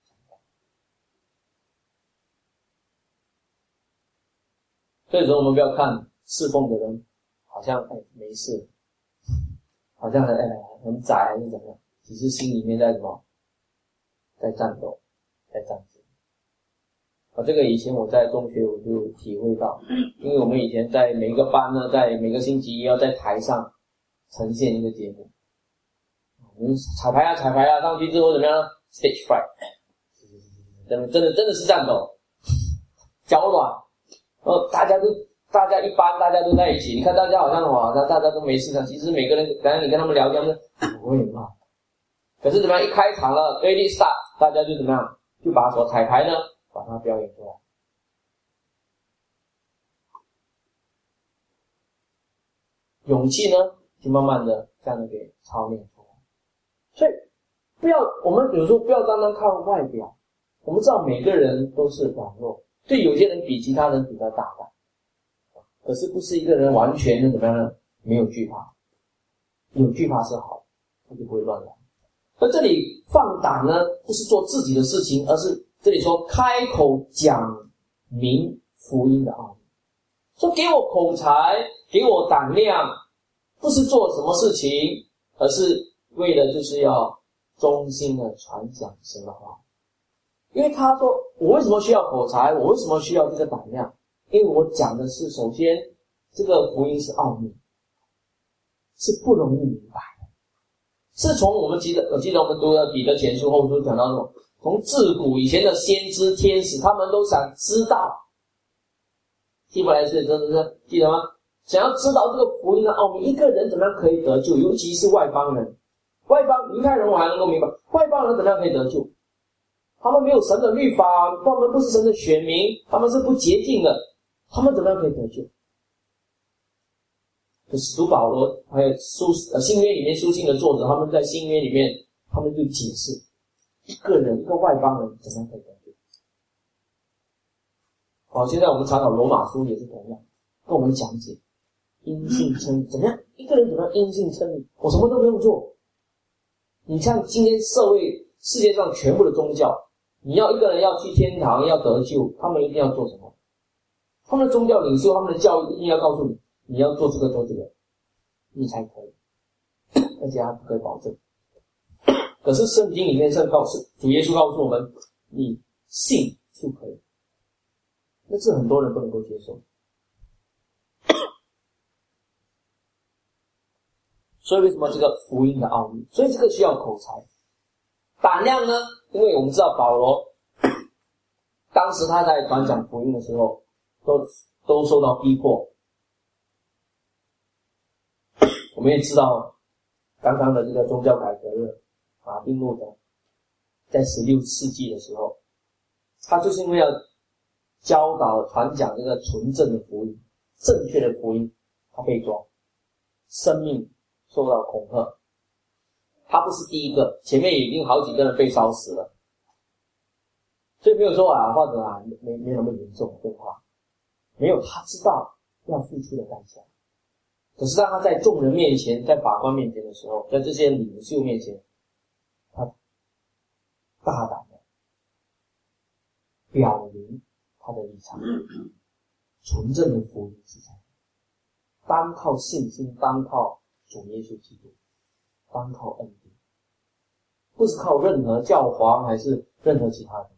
所以说我们不要看侍奉的人好像哎没事，好像很哎很窄还是怎么样，其实心里面在什么，在战斗，在战争。啊，这个以前我在中学我就体会到，因为我们以前在每个班呢，在每个星期一要在台上呈现一个节目，我们彩排啊彩排啊，上去之后怎么样呢 ？Stage fright， 真的真的真的是战斗，脚软。呃，大家都，大家一般，大家都在一起。你看大家好像哇，大家都没事干。其实每个人，刚才你跟他们聊天，我也怕。可是怎么样？一开场了 ，ready start， 大家就怎么样？就把所彩排呢，把它表演出来。勇气呢，就慢慢的这样的给操练出来。所以，不要我们有时候不要单单看外表，我们知道每个人都是软弱。对有些人比其他人比较大胆，可是不是一个人完全的怎么样呢？没有惧怕，有惧怕是好，他就不会乱来。而这里放胆呢，不是做自己的事情，而是这里说开口讲明福音的奥秘。说给我口才，给我胆量，不是做什么事情，而是为了就是要忠心的传讲神的话。因为他说我为什么需要口才，我为什么需要这个胆量，因为我讲的是首先这个福音是奥秘，是不容易明白的，是从我们记得我记得我们读的彼得前书后书讲到什么，从自古以前的先知天使他们都想知道，希伯来书真的是记得吗？想要知道这个福音的奥秘，一个人怎么样可以得救，尤其是外邦人，外邦犹太人我还能够明白，外邦人怎么样可以得救，他们没有神的律法，他们不是神的选民，他们是不洁净的，他们怎么样可以得救？就使徒保罗还有书呃新约里面书信的作者，他们在新约里面他们就解释一个人一个外邦人怎么样可以得救。好，现在我们查考罗马书也是同样跟我们讲解因信称义，怎么样？一个人怎么样因信称义？我什么都不用做。你看今天社会世界上全部的宗教，你要一个人要去天堂要得救，他们一定要做什么？他们的宗教领袖，他们的教育一定要告诉你，你要做这个做这个，你才可以，而且他不可以保证。可是圣经里面是告诉主耶稣告诉我们，你信就可以。那是很多人不能够接受。所以为什么这个福音的奥秘？所以这个需要口才。胆量呢？因为我们知道保罗当时他在传讲福音的时候，都都受到逼迫。我们也知道，刚刚的这个宗教改革热，马丁路德在十六世纪的时候，他就是因为要教导传讲这个纯正的福音、正确的福音，他被抓，生命受到恐吓。他不是第一个，前面已经好几个人被烧死了，所以没有说啊，或者啊，没没那么严重的变化，没有，他知道要付出的代价。可是当他在众人面前，在法官面前的时候，在这些领袖面前，他大胆的表明他的立场，纯正的福音是这样，单靠信心，单靠主耶稣基督，单靠恩典，不是靠任何教皇还是任何其他东西。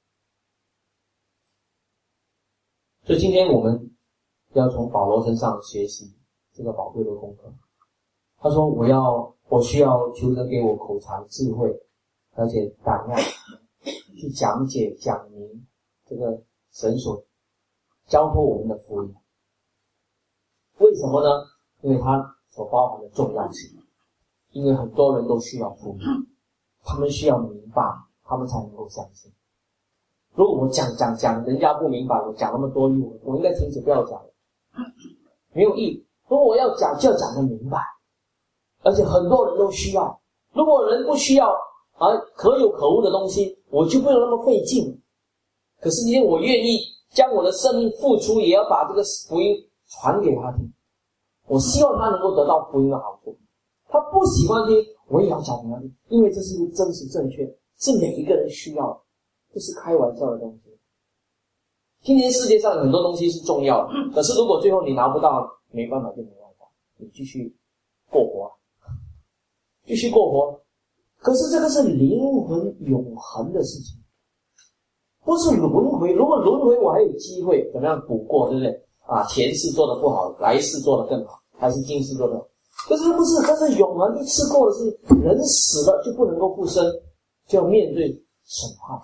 所以今天我们要从保罗身上学习这个宝贵的功课。他说我要我需要求神给我口才智慧，而且胆量去讲解讲明这个神所交托我们的福音。为什么呢？因为它所包含的重要性。因为很多人都需要福音，他们需要明白，他们才能够相信。如果我讲讲讲人家不明白，我讲那么多义，我应该停止不要讲了，没有意义。如果我要讲，就要讲得明白，而且很多人都需要。如果人不需要啊，可有可无的东西，我就不用那么费劲。可是今天我愿意将我的生命付出，也要把这个福音传给他听。我希望他能够得到福音的好处。他不喜欢听，我也要讲给他听，因为这是真实正确，是每一个人需要的，不是开玩笑的东西。今天世界上有很多东西是重要的，可是如果最后你拿不到，没办法就没办法，你继续过活，继续过活。可是这个是灵魂永恒的事情，不是轮回。如果轮回我还有机会怎么样补过，对不对啊？前世做得不好，来世做得更好，还是今世做得好。可是不是，这是永恒一次过的事情。人死了就不能够复生，就要面对审判。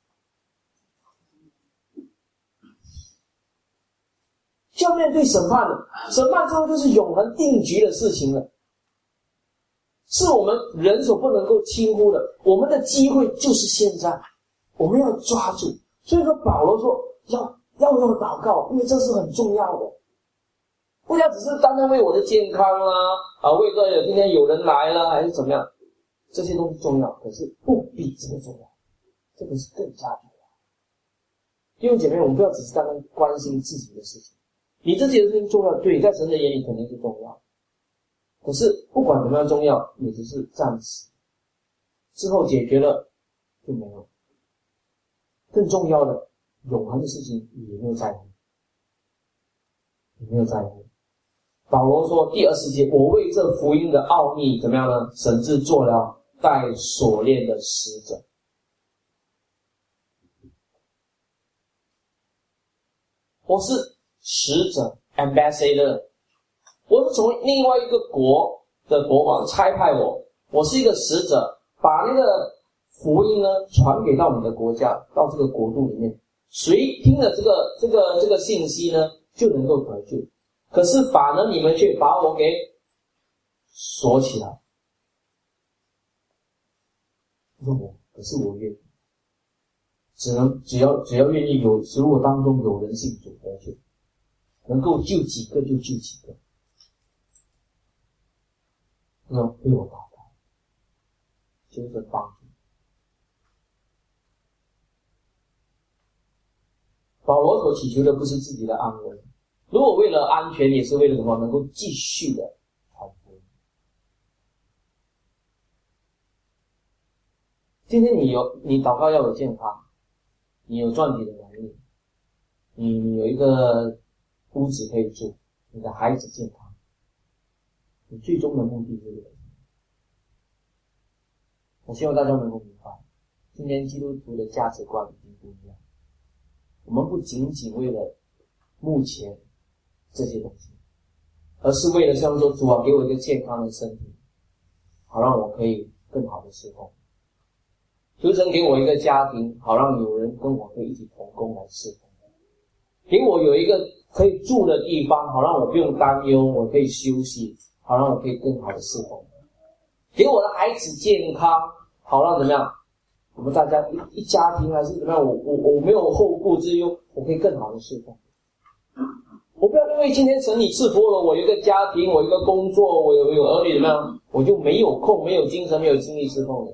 就要面对审判了，审判之后就是永恒定局的事情了，是我们人所不能够轻忽的。我们的机会就是现在，我们要抓住。所以说保罗说要要用祷告，因为这是很重要的。不要只是单单为我的健康啦，啊，为了有今天有人来了还是怎么样，这些东西重要，可是不比这个重要，这个是更加重要。弟兄姐妹，我们不要只是单单关心自己的事情，你自己的事情重要，对，在神的眼里肯定是重要，可是不管怎么样重要，也只是暂时，之后解决了就没有。更重要的永恒的事情也没有在乎，也没有在乎。保罗说第二十节，我为这福音的奥秘怎么样呢？神制做了带锁链的使者。我是使者 ambassador， 我是从另外一个国的国王差派我，我是一个使者，把那个福音呢传给到你的国家，到这个国度里面，谁听了这个这个这个信息呢，就能够得救。可是反而你们却把我给锁起来。说我，可是我愿意，只能只要只要愿意有，如果当中有人信主得救，能够救几个就救几个。那为我祷告，求神帮助。保罗所祈求的不是自己的安危， 如果为了安全，也是为了什么？能够继续的传福音。今天你有你祷告要有健康，你有赚钱的能力，你你有一个屋子可以住，你的孩子健康，你最终的目的是什么？我希望大家能够明白，今天基督徒的价值观已经不一样。我们不仅仅为了目前这些东西，而是为了像说主啊，给我一个健康的身体，好让我可以更好的侍奉。求神给我一个家庭，好让有人跟我可以一起同工来侍奉。给我有一个可以住的地方，好让我不用担忧，我可以休息，好让我可以更好的侍奉。给我的孩子健康，好让怎么样？我们大家一一家庭还是怎么样？我我我没有后顾之忧，我可以更好的侍奉。我不要因为今天神你赐福了我有一个家庭，我有一个工作，我有有儿女怎么样，我就没有空、没有精神、没有精力侍奉人，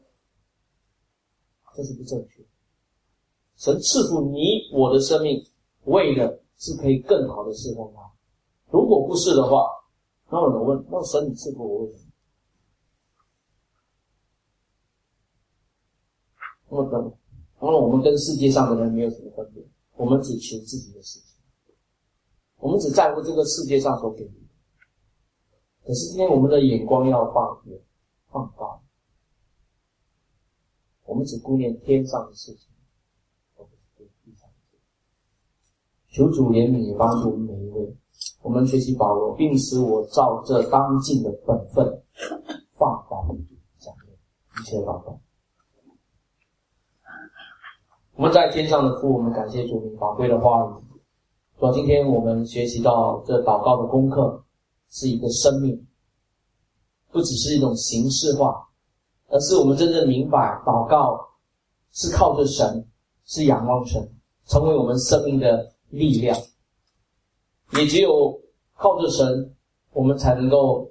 这是不正确。神赐福你我的生命，为的是可以更好的侍奉他。如果不是的话，那我问，那神你赐福我为什么？那么等，那么我们跟世界上的人没有什么分别，我们只求自己的事情，我们只在乎这个世界上所给予的。可是今天我们的眼光要放远、放高，我们只顾念天上的事情，而不是对地上的事情。求主怜悯也帮助我们每一位，我们学习保罗，并使我照这当尽的本分，放胆讲论一切祷告。我们在天上的父，我们感谢主你宝贵的话语。说今天我们学习到这祷告的功课是一个生命，不只是一种形式化，而是我们真正明白祷告是靠着神，是仰望神，成为我们生命的力量。也只有靠着神，我们才能够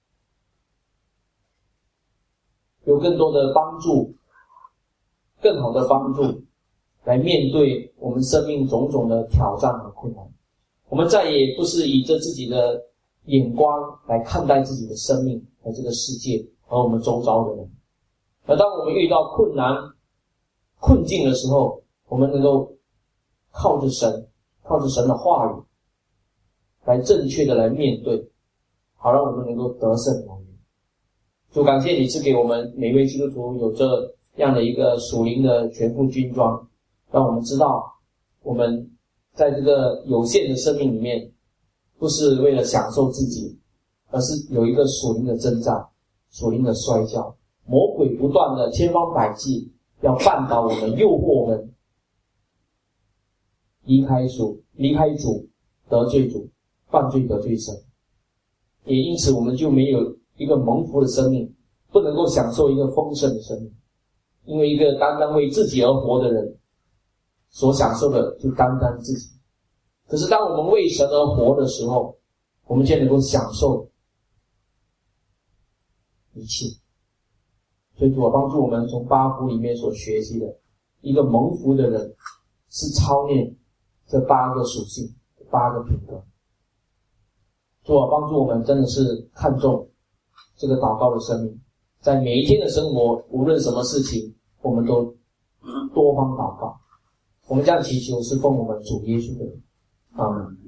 有更多的帮助，更好的帮助来面对我们生命种种的挑战和困难。我们再也不是以着自己的眼光来看待自己的生命和这个世界和我们周遭的人。而当我们遇到困难困境的时候，我们能够靠着神，靠着神的话语来正确的来面对，好让我们能够得胜有余。主感谢你赐给我们每位基督徒有这样的一个属灵的全副军装，让我们知道我们在这个有限的生命里面，不是为了享受自己，而是有一个属灵的征战，属灵的摔跤，魔鬼不断的千方百计要绊倒我们，诱惑我们离开主，离开主，得罪主，犯罪得罪神。也因此我们就没有一个蒙福的生命，不能够享受一个丰盛的生命。因为一个单单为自己而活的人，所享受的就单单自己。可是当我们为神而活的时候，我们就能够享受一切。所以主啊，帮助我们从八福里面所学习的，一个蒙福的人是操练这八个属性，八个品格。主啊，帮助我们真的是看重这个祷告的生命，在每一天的生活，无论什么事情，我们都多方祷告。我们这样祈求是奉我们主耶稣的名，阿们。